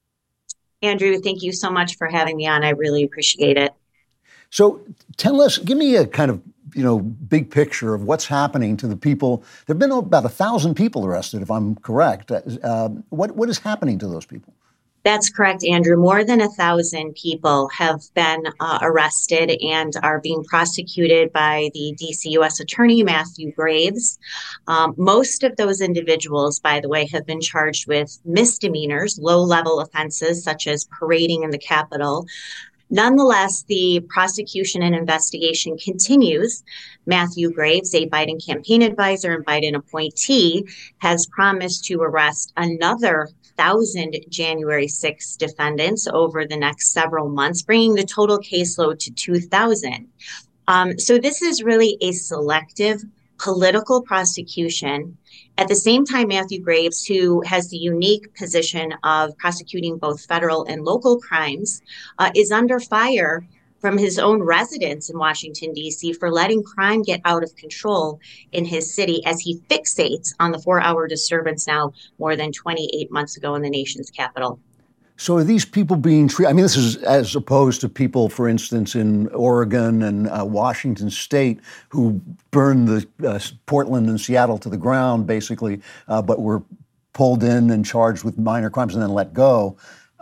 Andrew, thank you so much for having me on. I really appreciate it. So tell us, give me a kind of big picture of what's happening to the people. There have been about 1,000 people arrested, if I'm correct. What is happening to those people? That's correct, Andrew. More than 1,000 people have been arrested and are being prosecuted by the DC U.S. Attorney, Matthew Graves. Most of those individuals, by the way, have been charged with misdemeanors, low-level offenses such as parading in the Capitol. Nonetheless, the prosecution and investigation continues. Matthew Graves, a Biden campaign advisor and Biden appointee, has promised to arrest another 1,000 January 6 defendants over the next several months, bringing the total caseload to 2,000. So this is really a selective political prosecution. At the same time, Matthew Graves, who has the unique position of prosecuting both federal and local crimes, is under fire from his own residents in Washington, D.C. for letting crime get out of control in his city as he fixates on the 4-hour disturbance now more than 28 months ago in the nation's capital. So are these people being treated? I mean, this is as opposed to people, for instance, in Oregon and Washington State who burned the Portland and Seattle to the ground, basically, but were pulled in and charged with minor crimes and then let go.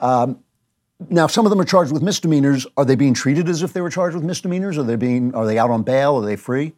Now, some of them are charged with misdemeanors. Are they being treated as if they were charged with misdemeanors? Are they out on bail? Are they free?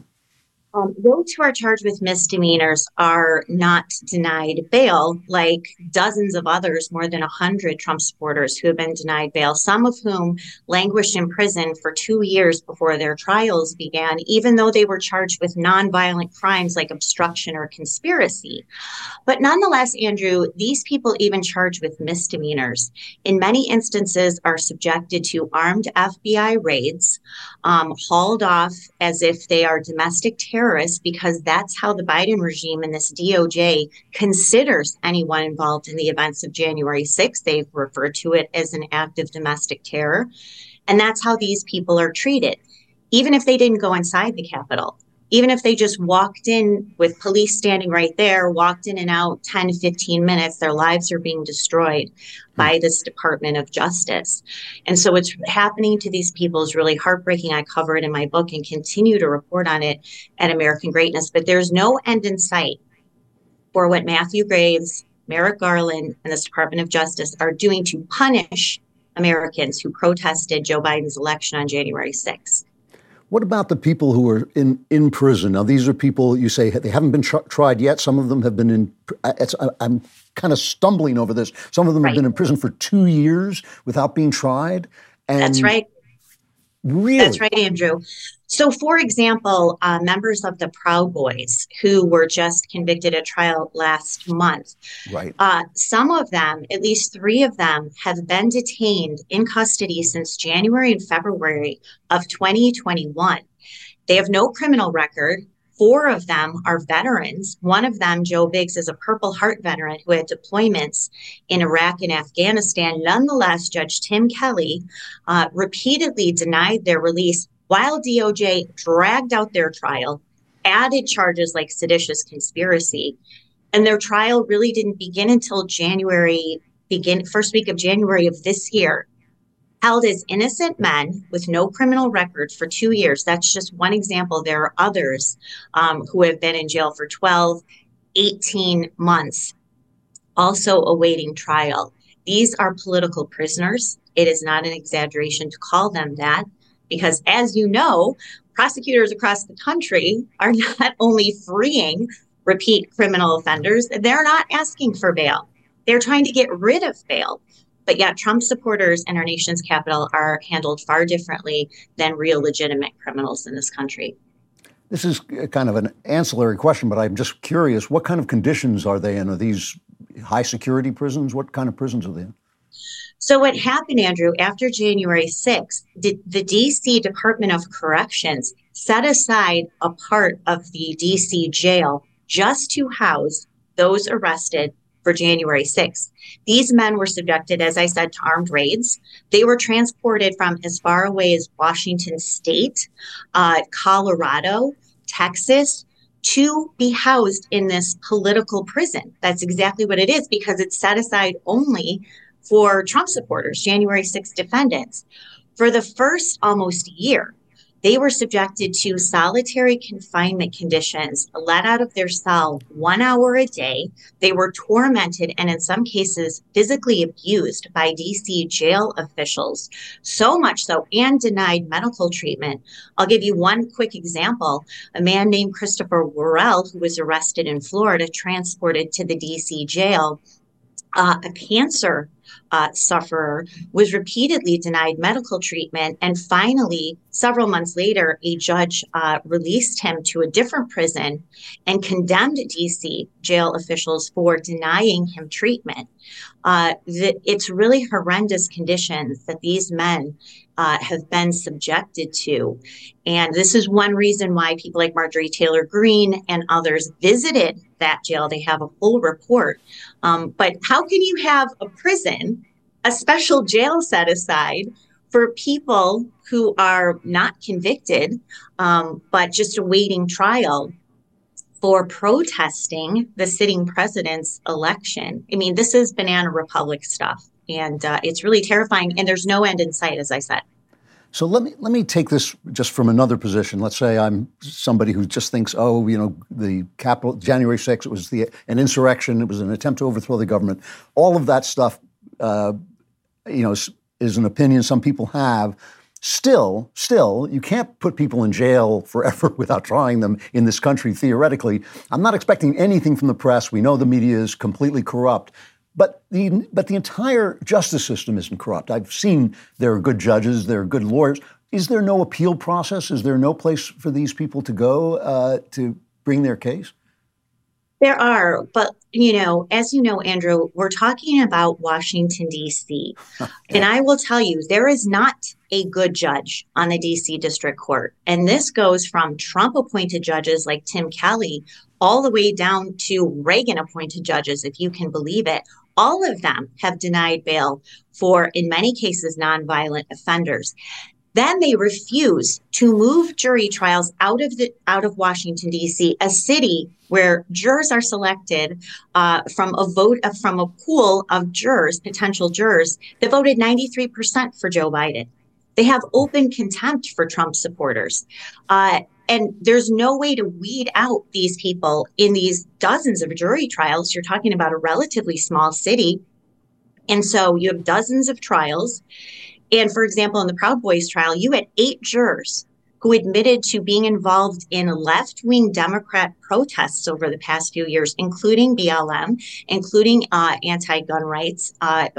Those who are charged with misdemeanors are not denied bail, like dozens of others, more than 100 Trump supporters who have been denied bail, some of whom languished in prison for 2 years before their trials began, even though they were charged with nonviolent crimes like obstruction or conspiracy. But nonetheless, Andrew, these people, even charged with misdemeanors, in many instances are subjected to armed FBI raids, hauled off as if they are domestic terrorists, because that's how the Biden regime and this DOJ considers anyone involved in the events of January 6th. They've referred to it as an act of domestic terror. And that's how these people are treated, even if they didn't go inside the Capitol. Even if they just walked in with police standing right there, walked in and out 10, 15 minutes, their lives are being destroyed by this Department of Justice. And so what's happening to these people is really heartbreaking. I cover it in my book and continue to report on it at American Greatness. But there's no end in sight for what Matthew Graves, Merrick Garland, and this Department of Justice are doing to punish Americans who protested Joe Biden's election on January 6th. What about the people who are in prison? Now, these are people you say they haven't been tried yet. Some of them have been in. I'm kind of stumbling over this. Some of them have been in prison for 2 years without being tried. And that's right. Really? That's right, Andrew. So, for example, members of the Proud Boys who were just convicted at trial last month, right? Some of them, at least 3 of them, have been detained in custody since January and February of 2021. They have no criminal record. 4 of them are veterans. One of them, Joe Biggs, is a Purple Heart veteran who had deployments in Iraq and Afghanistan. Nonetheless, Judge Tim Kelly repeatedly denied their release while DOJ dragged out their trial, added charges like seditious conspiracy, and their trial really didn't begin until first week of January of this year. Held as innocent men with no criminal record for 2 years. That's just one example. There are others who have been in jail for 12, 18 months, also awaiting trial. These are political prisoners. It is not an exaggeration to call them that, because as you know, prosecutors across the country are not only freeing repeat criminal offenders, they're not asking for bail. They're trying to get rid of bail. But yet Trump supporters in our nation's capital are handled far differently than real legitimate criminals in this country. This is kind of an ancillary question, but I'm just curious, what kind of conditions are they in? Are these high security prisons? What kind of prisons are they in? So what happened, Andrew, after January 6th, the D.C. Department of Corrections set aside a part of the D.C. jail just to house those arrested for January 6th. These men were subjected, as I said, to armed raids. They were transported from as far away as Washington State, Colorado, Texas, to be housed in this political prison. That's exactly what it is, because it's set aside only for Trump supporters, January 6th defendants. For the first almost year, They were subjected to solitary confinement conditions, let out of their cell 1 hour a day. They were tormented and in some cases physically abused by DC jail officials, so much so, and denied medical treatment. I'll give you one quick example. A man named Christopher Worrell, who was arrested in Florida, transported to the DC jail. A cancer sufferer was repeatedly denied medical treatment. And finally, several months later, a judge released him to a different prison and condemned DC jail officials for denying him treatment. It's really horrendous conditions that these men have been subjected to. And this is one reason why people like Marjorie Taylor Greene and others visited that jail. They have a full report. But how can you have a prison, a special jail set aside for people who are not convicted, but just awaiting trial for protesting the sitting president's election? I mean, this is Banana Republic stuff. And it's really terrifying. And there's no end in sight, as I said. So let me take this just from another position. Let's say I'm somebody who just thinks, oh, you know, the Capitol, January 6th, it was an insurrection. It was an attempt to overthrow the government. All of that stuff, is an opinion some people have. Still, you can't put people in jail forever without trying them in this country, theoretically. I'm not expecting anything from the press. We know the media is completely corrupt. But the entire justice system isn't corrupt. I've seen there are good judges, there are good lawyers. Is there no appeal process? Is there no place for these people to go to bring their case? There are, but, as you know, Andrew, we're talking about Washington, D.C. And I will tell you, there is not a good judge on the D.C. District Court. And this goes from Trump-appointed judges like Tim Kelly all the way down to Reagan-appointed judges, if you can believe it. All of them have denied bail for, in many cases, nonviolent offenders. Then they refuse to move jury trials out of Washington, D.C., a city where jurors are selected from a pool of jurors, potential jurors, that voted 93% for Joe Biden. They have open contempt for Trump supporters. And there's no way to weed out these people in these dozens of jury trials. You're talking about a relatively small city. And so you have dozens of trials. And for example, in the Proud Boys trial, you had 8 jurors who admitted to being involved in left-wing Democrat protests over the past few years, including BLM, including anti-gun rights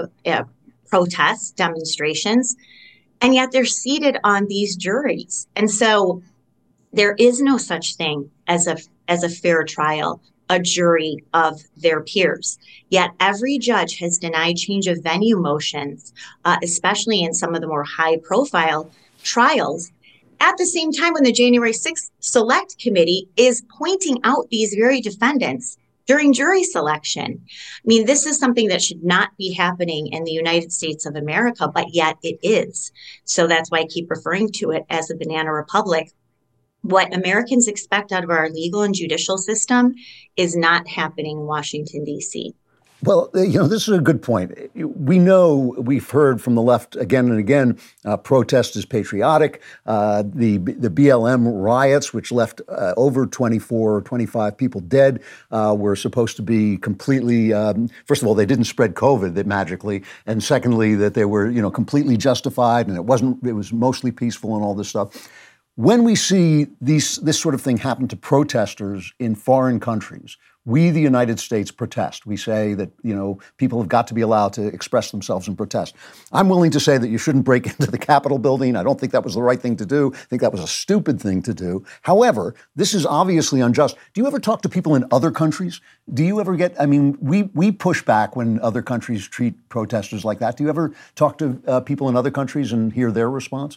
protests, demonstrations. And yet they're seated on these juries. And so there is no such thing as a fair trial, a jury of their peers. Yet every judge has denied change of venue motions, especially in some of the more high-profile trials. At the same time, when the January 6th Select Committee is pointing out these very defendants during jury selection. I mean, this is something that should not be happening in the United States of America, but yet it is. So that's why I keep referring to it as a banana republic. What Americans expect out of our legal and judicial system is not happening in Washington, D.C. Well, this is a good point. We know, we've heard from the left again and again, protest is patriotic. The BLM riots, which left over 24 or 25 people dead, were supposed to be completely, first of all, they didn't spread COVID magically. And secondly, that they were, completely justified and it was mostly peaceful and all this stuff. When we see this sort of thing happen to protesters in foreign countries, we, the United States, protest. We say that, people have got to be allowed to express themselves and protest. I'm willing to say that you shouldn't break into the Capitol building. I don't think that was the right thing to do. I think that was a stupid thing to do. However, this is obviously unjust. Do you ever talk to people in other countries? Do you ever we push back when other countries treat protesters like that. Do you ever talk to people in other countries and hear their response?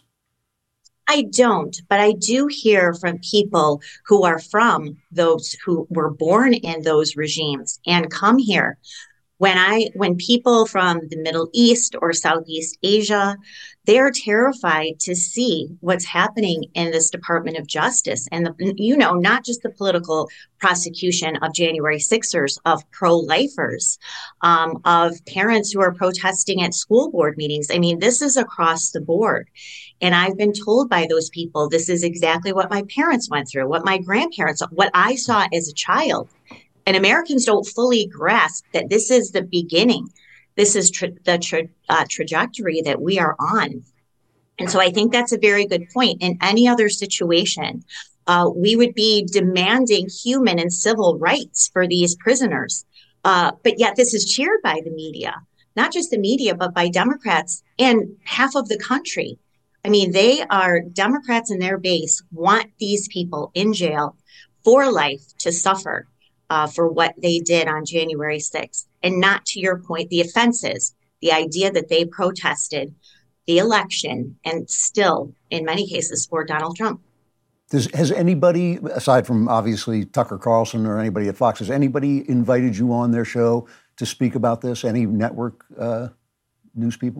I don't, but I do hear from people who are from those who were born in those regimes and come here When people from the Middle East or Southeast Asia, they're terrified to see what's happening in this Department of Justice and not just the political prosecution of January 6ers, of pro-lifers, of parents who are protesting at school board meetings. I mean, this is across the board. And I've been told by those people, this is exactly what my parents went through, what my grandparents, what I saw as a child. And Americans don't fully grasp that this is the beginning. This is the trajectory that we are on. And so I think that's a very good point. In any other situation, we would be demanding human and civil rights for these prisoners. But yet this is cheered by the media, not just the media, but by Democrats and half of the country. I mean, Democrats in their base want these people in jail for life to suffer for what they did on January 6th. And not, to your point, the offenses, the idea that they protested the election and still, in many cases, for Donald Trump. Has anybody, aside from obviously Tucker Carlson or anybody at Fox, has anybody invited you on their show to speak about this? Any network news people?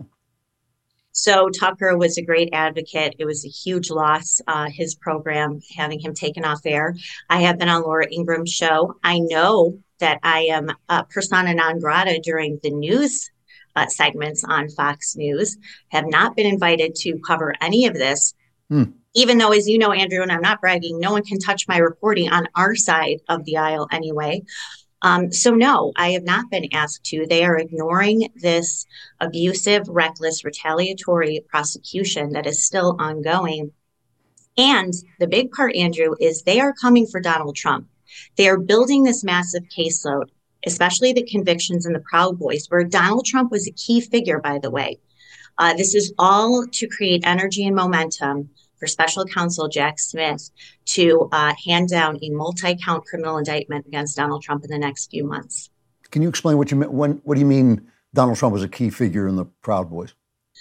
So Tucker was a great advocate. It was a huge loss, his program, having him taken off air. I have been on Laura Ingram's show. I know that I am persona non grata during the news segments on Fox News, have not been invited to cover any of this, even though, as you know, Andrew, and I'm not bragging, no one can touch my reporting on our side of the aisle anyway. So no, I have not been asked to. They are ignoring this abusive, reckless, retaliatory prosecution that is still ongoing. And the big part, Andrew, is they are coming for Donald Trump. They are building this massive caseload, especially the convictions in the Proud Boys, where Donald Trump was a key figure, by the way. This is all to create energy and momentum for Special Counsel Jack Smith to hand down a multi-count criminal indictment against Donald Trump in the next few months. Can you explain what you meant? What do you mean Donald Trump was a key figure in the Proud Boys?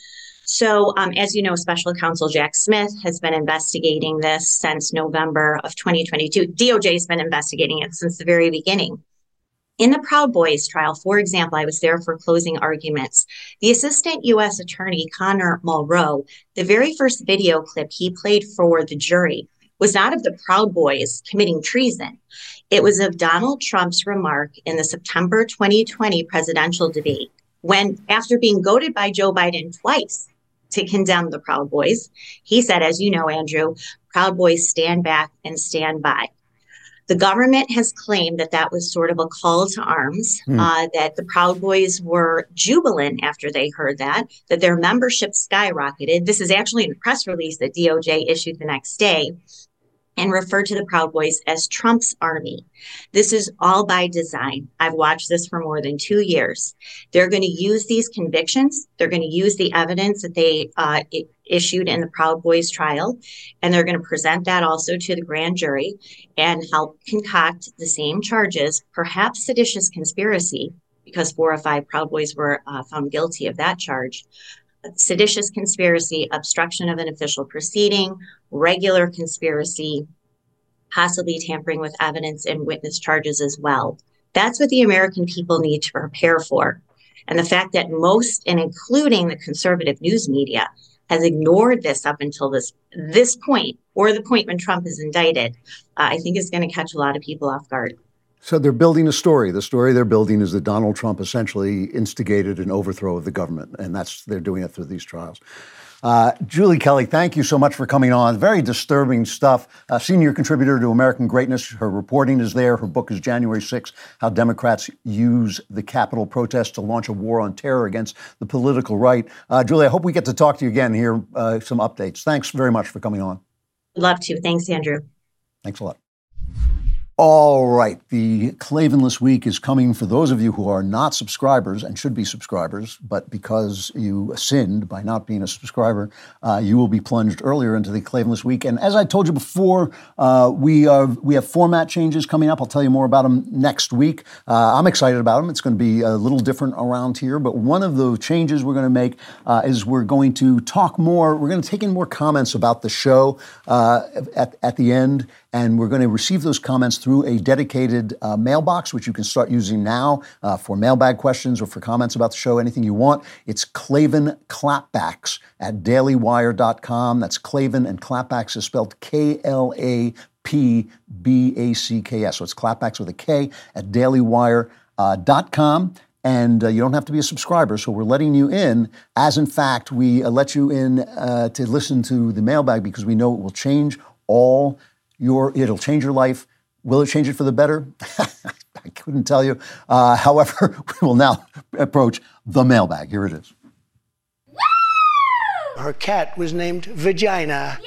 So, as you know, Special Counsel Jack Smith has been investigating this since November of 2022. DOJ has been investigating it since the very beginning. In the Proud Boys trial, for example, I was there for closing arguments. The assistant U.S. attorney, Connor Mulrow, the very first video clip he played for the jury was not of the Proud Boys committing treason. It was of Donald Trump's remark in the September 2020 presidential debate when, after being goaded by Joe Biden twice to condemn the Proud Boys, he said, as you know, Andrew, Proud Boys stand back and stand by. The government has claimed that that was sort of a call to arms, that the Proud Boys were jubilant after they heard that their membership skyrocketed. This is actually in a press release that DOJ issued the next day, and referred to the Proud Boys as Trump's army. This is all by design. I've watched this for more than 2 years. They're going to use these convictions. They're going to use the evidence that they issued in the Proud Boys trial, and they're going to present that also to the grand jury and help concoct the same charges, perhaps seditious conspiracy, because 4 or 5 Proud Boys were found guilty of that charge. Seditious conspiracy, obstruction of an official proceeding, regular conspiracy, possibly tampering with evidence and witness charges as well. That's what the American people need to prepare for. And the fact that most, and including the conservative news media, has ignored this up until this point, or the point when Trump is indicted, I think is going to catch a lot of people off guard. So they're building a story. The story they're building is that Donald Trump essentially instigated an overthrow of the government, and they're doing it through these trials. Julie Kelly, thank you so much for coming on. Very disturbing stuff. Senior contributor to American Greatness. Her reporting is there. Her book is January 6th, How Democrats Use the Capitol Protest to Launch a War on Terror Against the Political Right. Julie, I hope we get to talk to you again, hear some updates. Thanks very much for coming on. Love to. Thanks, Andrew. Thanks a lot. All right. The Klavanless Week is coming for those of you who are not subscribers and should be subscribers, but because you sinned by not being a subscriber, you will be plunged earlier into the Klavanless Week. And as I told you before, we have format changes coming up. I'll tell you more about them next week. I'm excited about them. It's going to be a little different around here. But one of the changes we're going to make is we're going to talk more. We're going to take in more comments about the show at the end. And we're going to receive those comments through a dedicated mailbox, which you can start using now for mailbag questions or for comments about the show, anything you want. It's Klavan Clapbacks at dailywire.com. That's Klavan, and Clapbacks is spelled Klapbacks. So it's Clapbacks with a K at dailywire.com. And you don't have to be a subscriber, so we're letting you in, as in fact we let you in to listen to the mailbag because we know it will change it'll change your life. Will it change it for the better? I couldn't tell you. However, we will now approach the mailbag. Here it is. Her cat was named Vagina.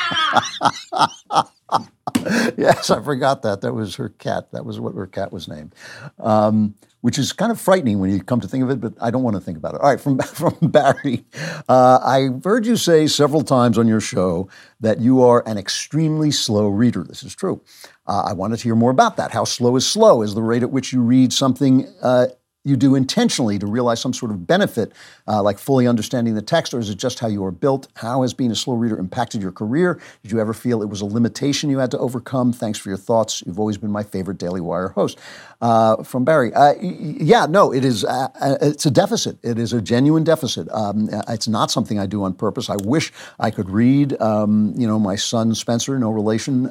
Yes, I forgot that. That was her cat. That was what her cat was named. Which is kind of frightening when you come to think of it, but I don't want to think about it. All right, from Barry. I've heard you say several times on your show that you are an extremely slow reader. This is true. I wanted to hear more about that. How slow is slow? Is the rate at which you read something you do intentionally to realize some sort of benefit, like fully understanding the text, or is it just how you are built? How has being a slow reader impacted your career? Did you ever feel it was a limitation you had to overcome? Thanks for your thoughts. You've always been my favorite Daily Wire host. From Barry. It is. It's a deficit. It is a genuine deficit. It's not something I do on purpose. I wish I could read, my son Spencer, no relation,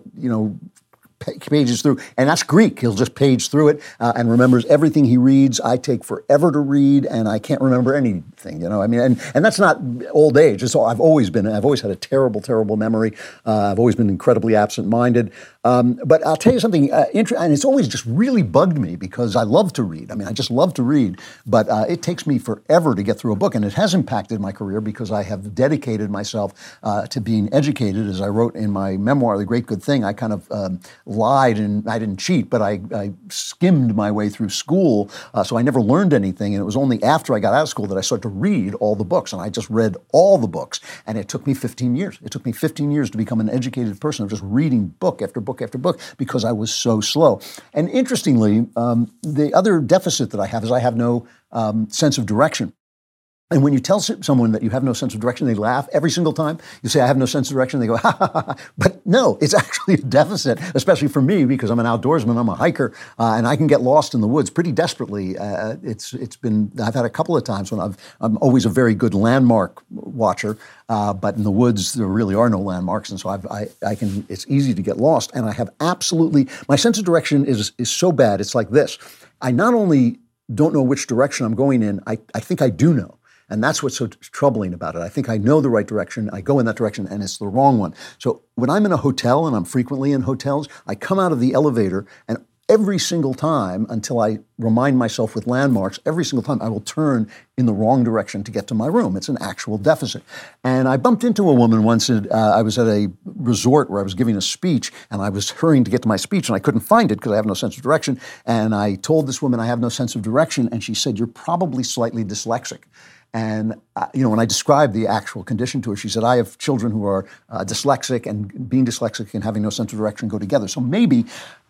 pages through, and that's Greek. He'll just page through it and remembers everything he reads. I take forever to read, and I can't remember anything. And that's not old age. I've always had a terrible, terrible memory. I've always been incredibly absent-minded. But I'll tell you something interesting, and it's always just really bugged me because I love to read. I just love to read, but it takes me forever to get through a book, and it has impacted my career because I have dedicated myself to being educated. As I wrote in my memoir, The Great Good Thing, I kind of lied, and I didn't cheat, but I skimmed my way through school, so I never learned anything, and it was only after I got out of school that I started to read all the books, and I just read all the books, and it took me 15 years. It took me 15 years to become an educated person of just reading book after book after book because I was so slow. And interestingly, the other deficit that I have is I have no sense of direction. And when you tell someone that you have no sense of direction, they laugh every single time. You say, I have no sense of direction. They go, ha, ha, ha, ha. But no, it's actually a deficit, especially for me because I'm an outdoorsman, I'm a hiker, and I can get lost in the woods pretty desperately. I've had a couple of times when I'm always a very good landmark watcher, but in the woods, there really are no landmarks. And so it's easy to get lost. And I have my sense of direction is so bad. It's like this. I not only don't know which direction I'm going in, I think I do know. And that's what's so troubling about it. I think I know the right direction. I go in that direction, and it's the wrong one. So when I'm in a hotel, and I'm frequently in hotels, I come out of the elevator, and every single time, until I remind myself with landmarks, every single time I will turn in the wrong direction to get to my room. It's an actual deficit. And I bumped into a woman once. I was at a resort where I was giving a speech, and I was hurrying to get to my speech, and I couldn't find it because I have no sense of direction. And I told this woman I have no sense of direction, and she said, "You're probably slightly dyslexic." And, when I described the actual condition to her, she said, I have children who are dyslexic, and being dyslexic and having no sense of direction go together. So maybe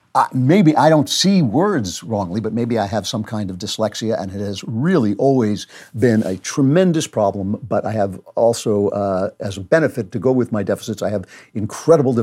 I don't see words wrongly, but maybe I have some kind of dyslexia, and it has really always been a tremendous problem. But I have also, as a benefit to go with my deficits, I have incredible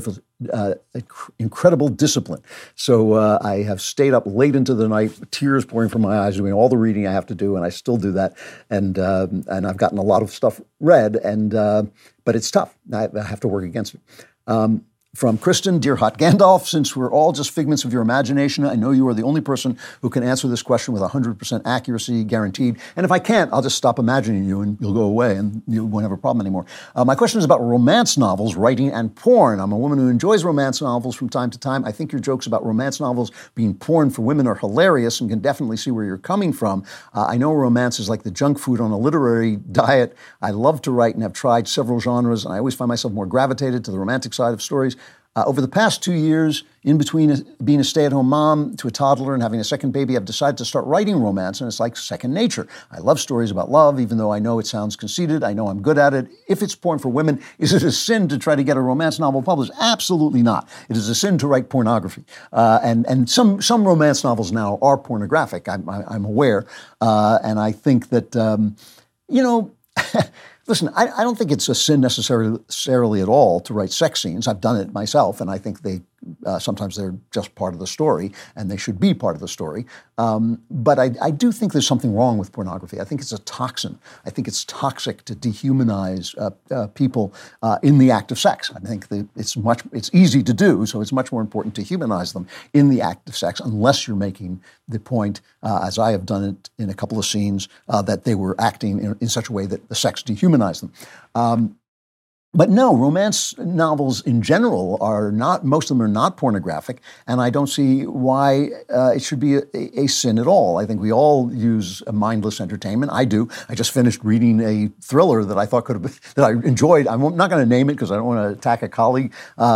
discipline. So I have stayed up late into the night, tears pouring from my eyes, doing all the reading I have to do, and I still do that. And I've gotten a lot of stuff read, but it's tough. I have to work against it. From Kristen, Dear Hot Gandalf, since we're all just figments of your imagination, I know you are the only person who can answer this question with 100% accuracy, guaranteed. And if I can't, I'll just stop imagining you and you'll go away and you won't have a problem anymore. My question is about romance novels, writing, and porn. I'm a woman who enjoys romance novels from time to time. I think your jokes about romance novels being porn for women are hilarious and can definitely see where you're coming from. I know romance is like the junk food on a literary diet. I love to write and have tried several genres, and I always find myself more gravitated to the romantic side of stories. Over the past 2 years, in between being a stay-at-home mom to a toddler and having a second baby, I've decided to start writing romance, and it's like second nature. I love stories about love, even though I know it sounds conceited. I know I'm good at it. If it's porn for women, is it a sin to try to get a romance novel published? Absolutely not. It is a sin to write pornography. And some romance novels now are pornographic, I'm aware. And I think that, Listen, I don't think it's a sin necessarily at all to write sex scenes. I've done it myself, and I think sometimes they're just part of the story, and they should be part of the story. But I do think there's something wrong with pornography. I think it's a toxin. I think it's toxic to dehumanize people in the act of sex. I think that it's easy to do, so it's much more important to humanize them in the act of sex, unless you're making the point, as I have done it in a couple of scenes, that they were acting in such a way that the sex dehumanized them. But no, romance novels in general most of them are not pornographic, and I don't see why it should be a sin at all. I think we all use a mindless entertainment. I do. I just finished reading a thriller that I thought that I enjoyed. I'm not going to name it because I don't want to attack a colleague,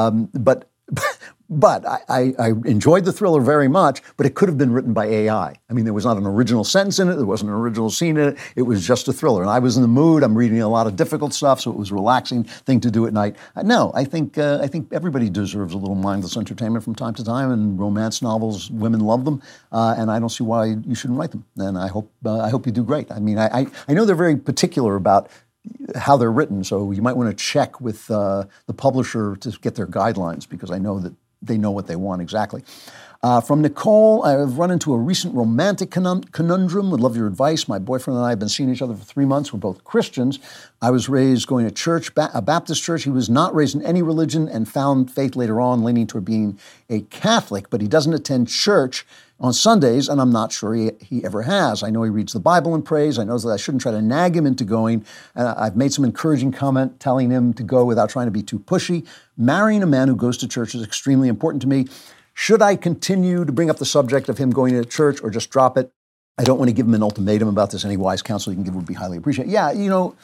but I enjoyed the thriller very much, but it could have been written by AI. I mean, there was not an original sentence in it. There wasn't an original scene in it. It was just a thriller. And I was in the mood. I'm reading a lot of difficult stuff, so it was a relaxing thing to do at night. No, I think everybody deserves a little mindless entertainment from time to time, and romance novels, women love them, and I don't see why you shouldn't write them. And I hope you do great. I mean, I know they're very particular about how they're written, so you might want to check with the publisher to get their guidelines, because I know that they know what they want exactly. From Nicole, I've run into a recent romantic conundrum. Would love your advice. My boyfriend and I have been seeing each other for 3 months. We're both Christians. I was raised going to church, a Baptist church. He was not raised in any religion and found faith later on, leaning toward being a Catholic, but he doesn't attend church on Sundays, and I'm not sure he ever has. I know he reads the Bible and prays. I know that I shouldn't try to nag him into going. I've made some encouraging comment telling him to go without trying to be too pushy. Marrying a man who goes to church is extremely important to me. Should I continue to bring up the subject of him going to church or just drop it? I don't want to give him an ultimatum about this. Any wise counsel you can give would be highly appreciated. Yeah,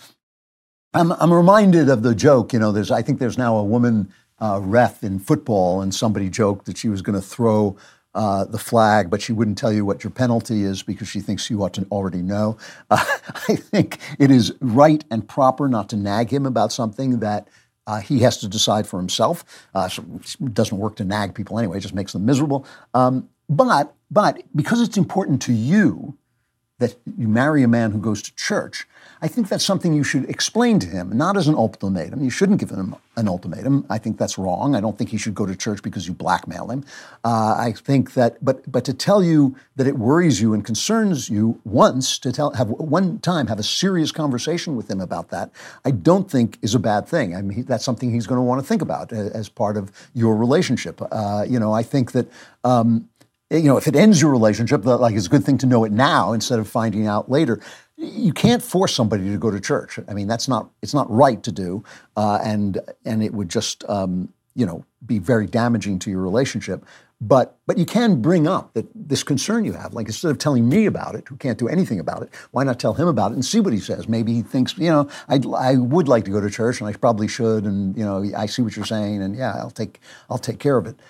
I'm reminded of the joke. I think there's now a woman ref in football, and somebody joked that she was going to throw the flag, but she wouldn't tell you what your penalty is because she thinks you ought to already know. I think it is right and proper not to nag him about something that he has to decide for himself. So it doesn't work to nag people anyway, it just makes them miserable. But because it's important to you that you marry a man who goes to church, I think that's something you should explain to him, not as an ultimatum. You shouldn't give him an ultimatum. I think that's wrong. I don't think he should go to church because you blackmail him. I think that, but to tell you that it worries you and concerns you once, have a serious conversation with him about that, I don't think is a bad thing. I mean, that's something he's going to want to think about as part of your relationship. I think that, if it ends your relationship, it's a good thing to know it now instead of finding out later. You can't force somebody to go to church. I mean, it's not right to do, and it would just be very damaging to your relationship. But you can bring up this concern you have. Like, instead of telling me about it, who can't do anything about it, why not tell him about it and see what he says? Maybe he thinks, I would like to go to church, and I probably should, and I see what you're saying, and yeah, I'll take care of it.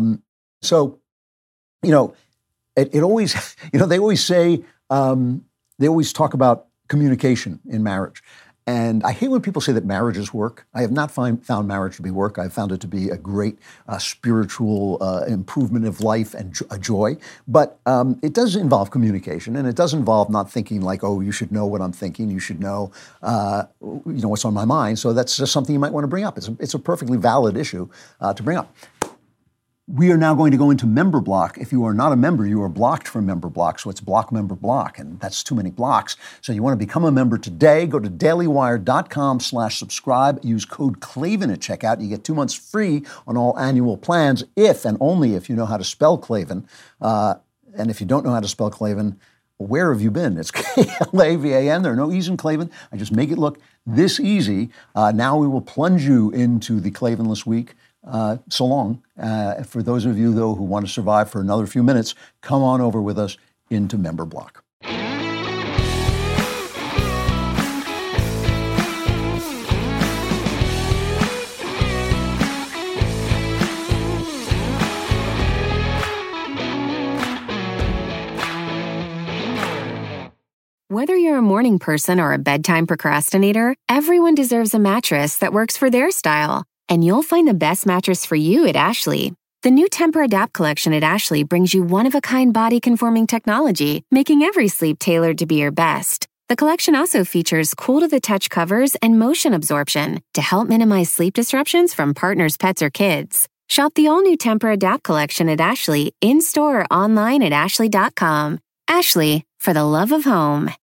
It always, they always say. They always talk about communication in marriage. And I hate when people say that marriages work. I have not found marriage to be work. I've found it to be a great spiritual improvement of life and a joy. But it does involve communication, and it does involve not thinking like, oh, you should know what I'm thinking. You should know, what's on my mind. So that's just something you might want to bring up. It's a perfectly valid issue to bring up. We are now going to go into Member Block. If you are not a member, you are blocked from Member Block. So it's block member block, and that's too many blocks. So you want to become a member today. Go to dailywire.com/subscribe. Use code Klavan at checkout. You get 2 months free on all annual plans if and only if you know how to spell Klavan. And if you don't know how to spell Klavan, where have you been? It's Klavan. There are no E's in Klavan. I just make it look this easy. Now we will plunge you into the Klavanless week. So long. For those of you, though, who want to survive for another few minutes, come on over with us into Member Block. Whether you're a morning person or a bedtime procrastinator, everyone deserves a mattress that works for their style. And you'll find the best mattress for you at Ashley. The new Tempur-Adapt collection at Ashley brings you one-of-a-kind body-conforming technology, making every sleep tailored to be your best. The collection also features cool-to-the-touch covers and motion absorption to help minimize sleep disruptions from partners, pets, or kids. Shop the all-new Tempur-Adapt collection at Ashley, in-store or online at ashley.com. Ashley, for the love of home.